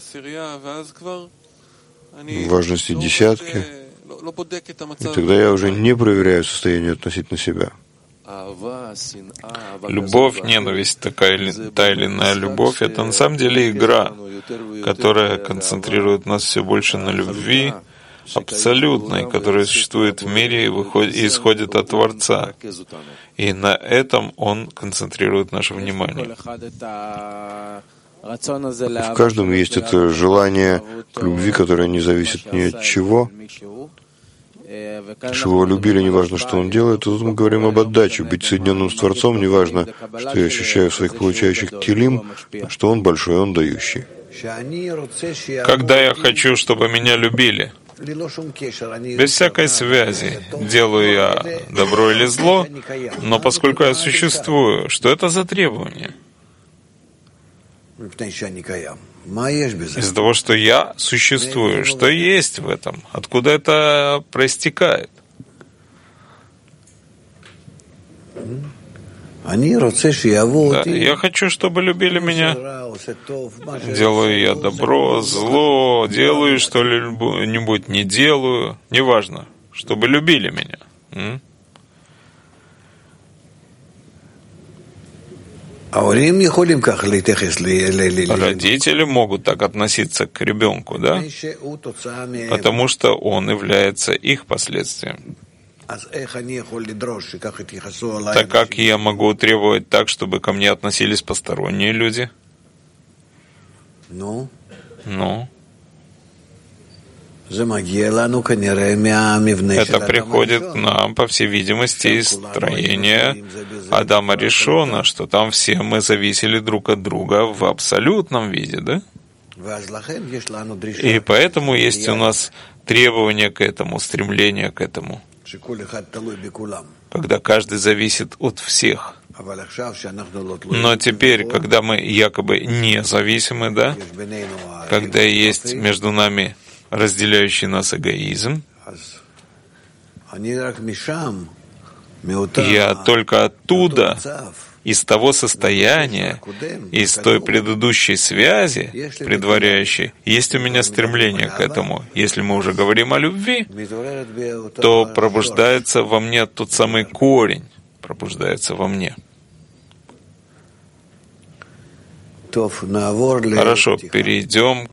важности десятки. И тогда я уже не проверяю состояние относительно себя. Любовь, ненависть, та или иная любовь — это на самом деле игра, которая концентрирует нас все больше на любви абсолютной, которая существует в мире и исходит от Творца. И на этом Он концентрирует наше внимание. В каждом есть это желание к любви, которое не зависит ни от чего. Чтобы его любили, неважно, что он делает, то тут мы говорим об отдаче. Быть соединенным с Творцом, неважно, что я ощущаю в своих получающих килим, что он большой, он дающий. Когда я хочу, чтобы меня любили, без всякой связи, делаю я добро или зло, но поскольку я существую, что это за требование? Из-за того, что я существую, что есть в этом? Откуда это проистекает? Да, я хочу, чтобы любили меня. Делаю я добро, зло, делаю что-нибудь, не делаю, неважно, чтобы любили меня. Родители могут так относиться к ребенку, да? Потому что он является их последствием. Так как я могу требовать так, чтобы ко мне относились посторонние люди? Ну? Это приходит к нам, по всей видимости, из строения Адама Ришона, что там все мы зависели друг от друга в абсолютном виде, да? И поэтому есть у нас требование к этому, стремление к этому, когда каждый зависит от всех. Но теперь, когда мы якобы независимы, да, когда есть между нами разделяющий нас эгоизм, я только оттуда, из того состояния, из той предыдущей связи, предваряющей, есть у меня стремление к этому. Если мы уже говорим о любви, то пробуждается во мне тот самый корень, пробуждается во мне. Хорошо, перейдем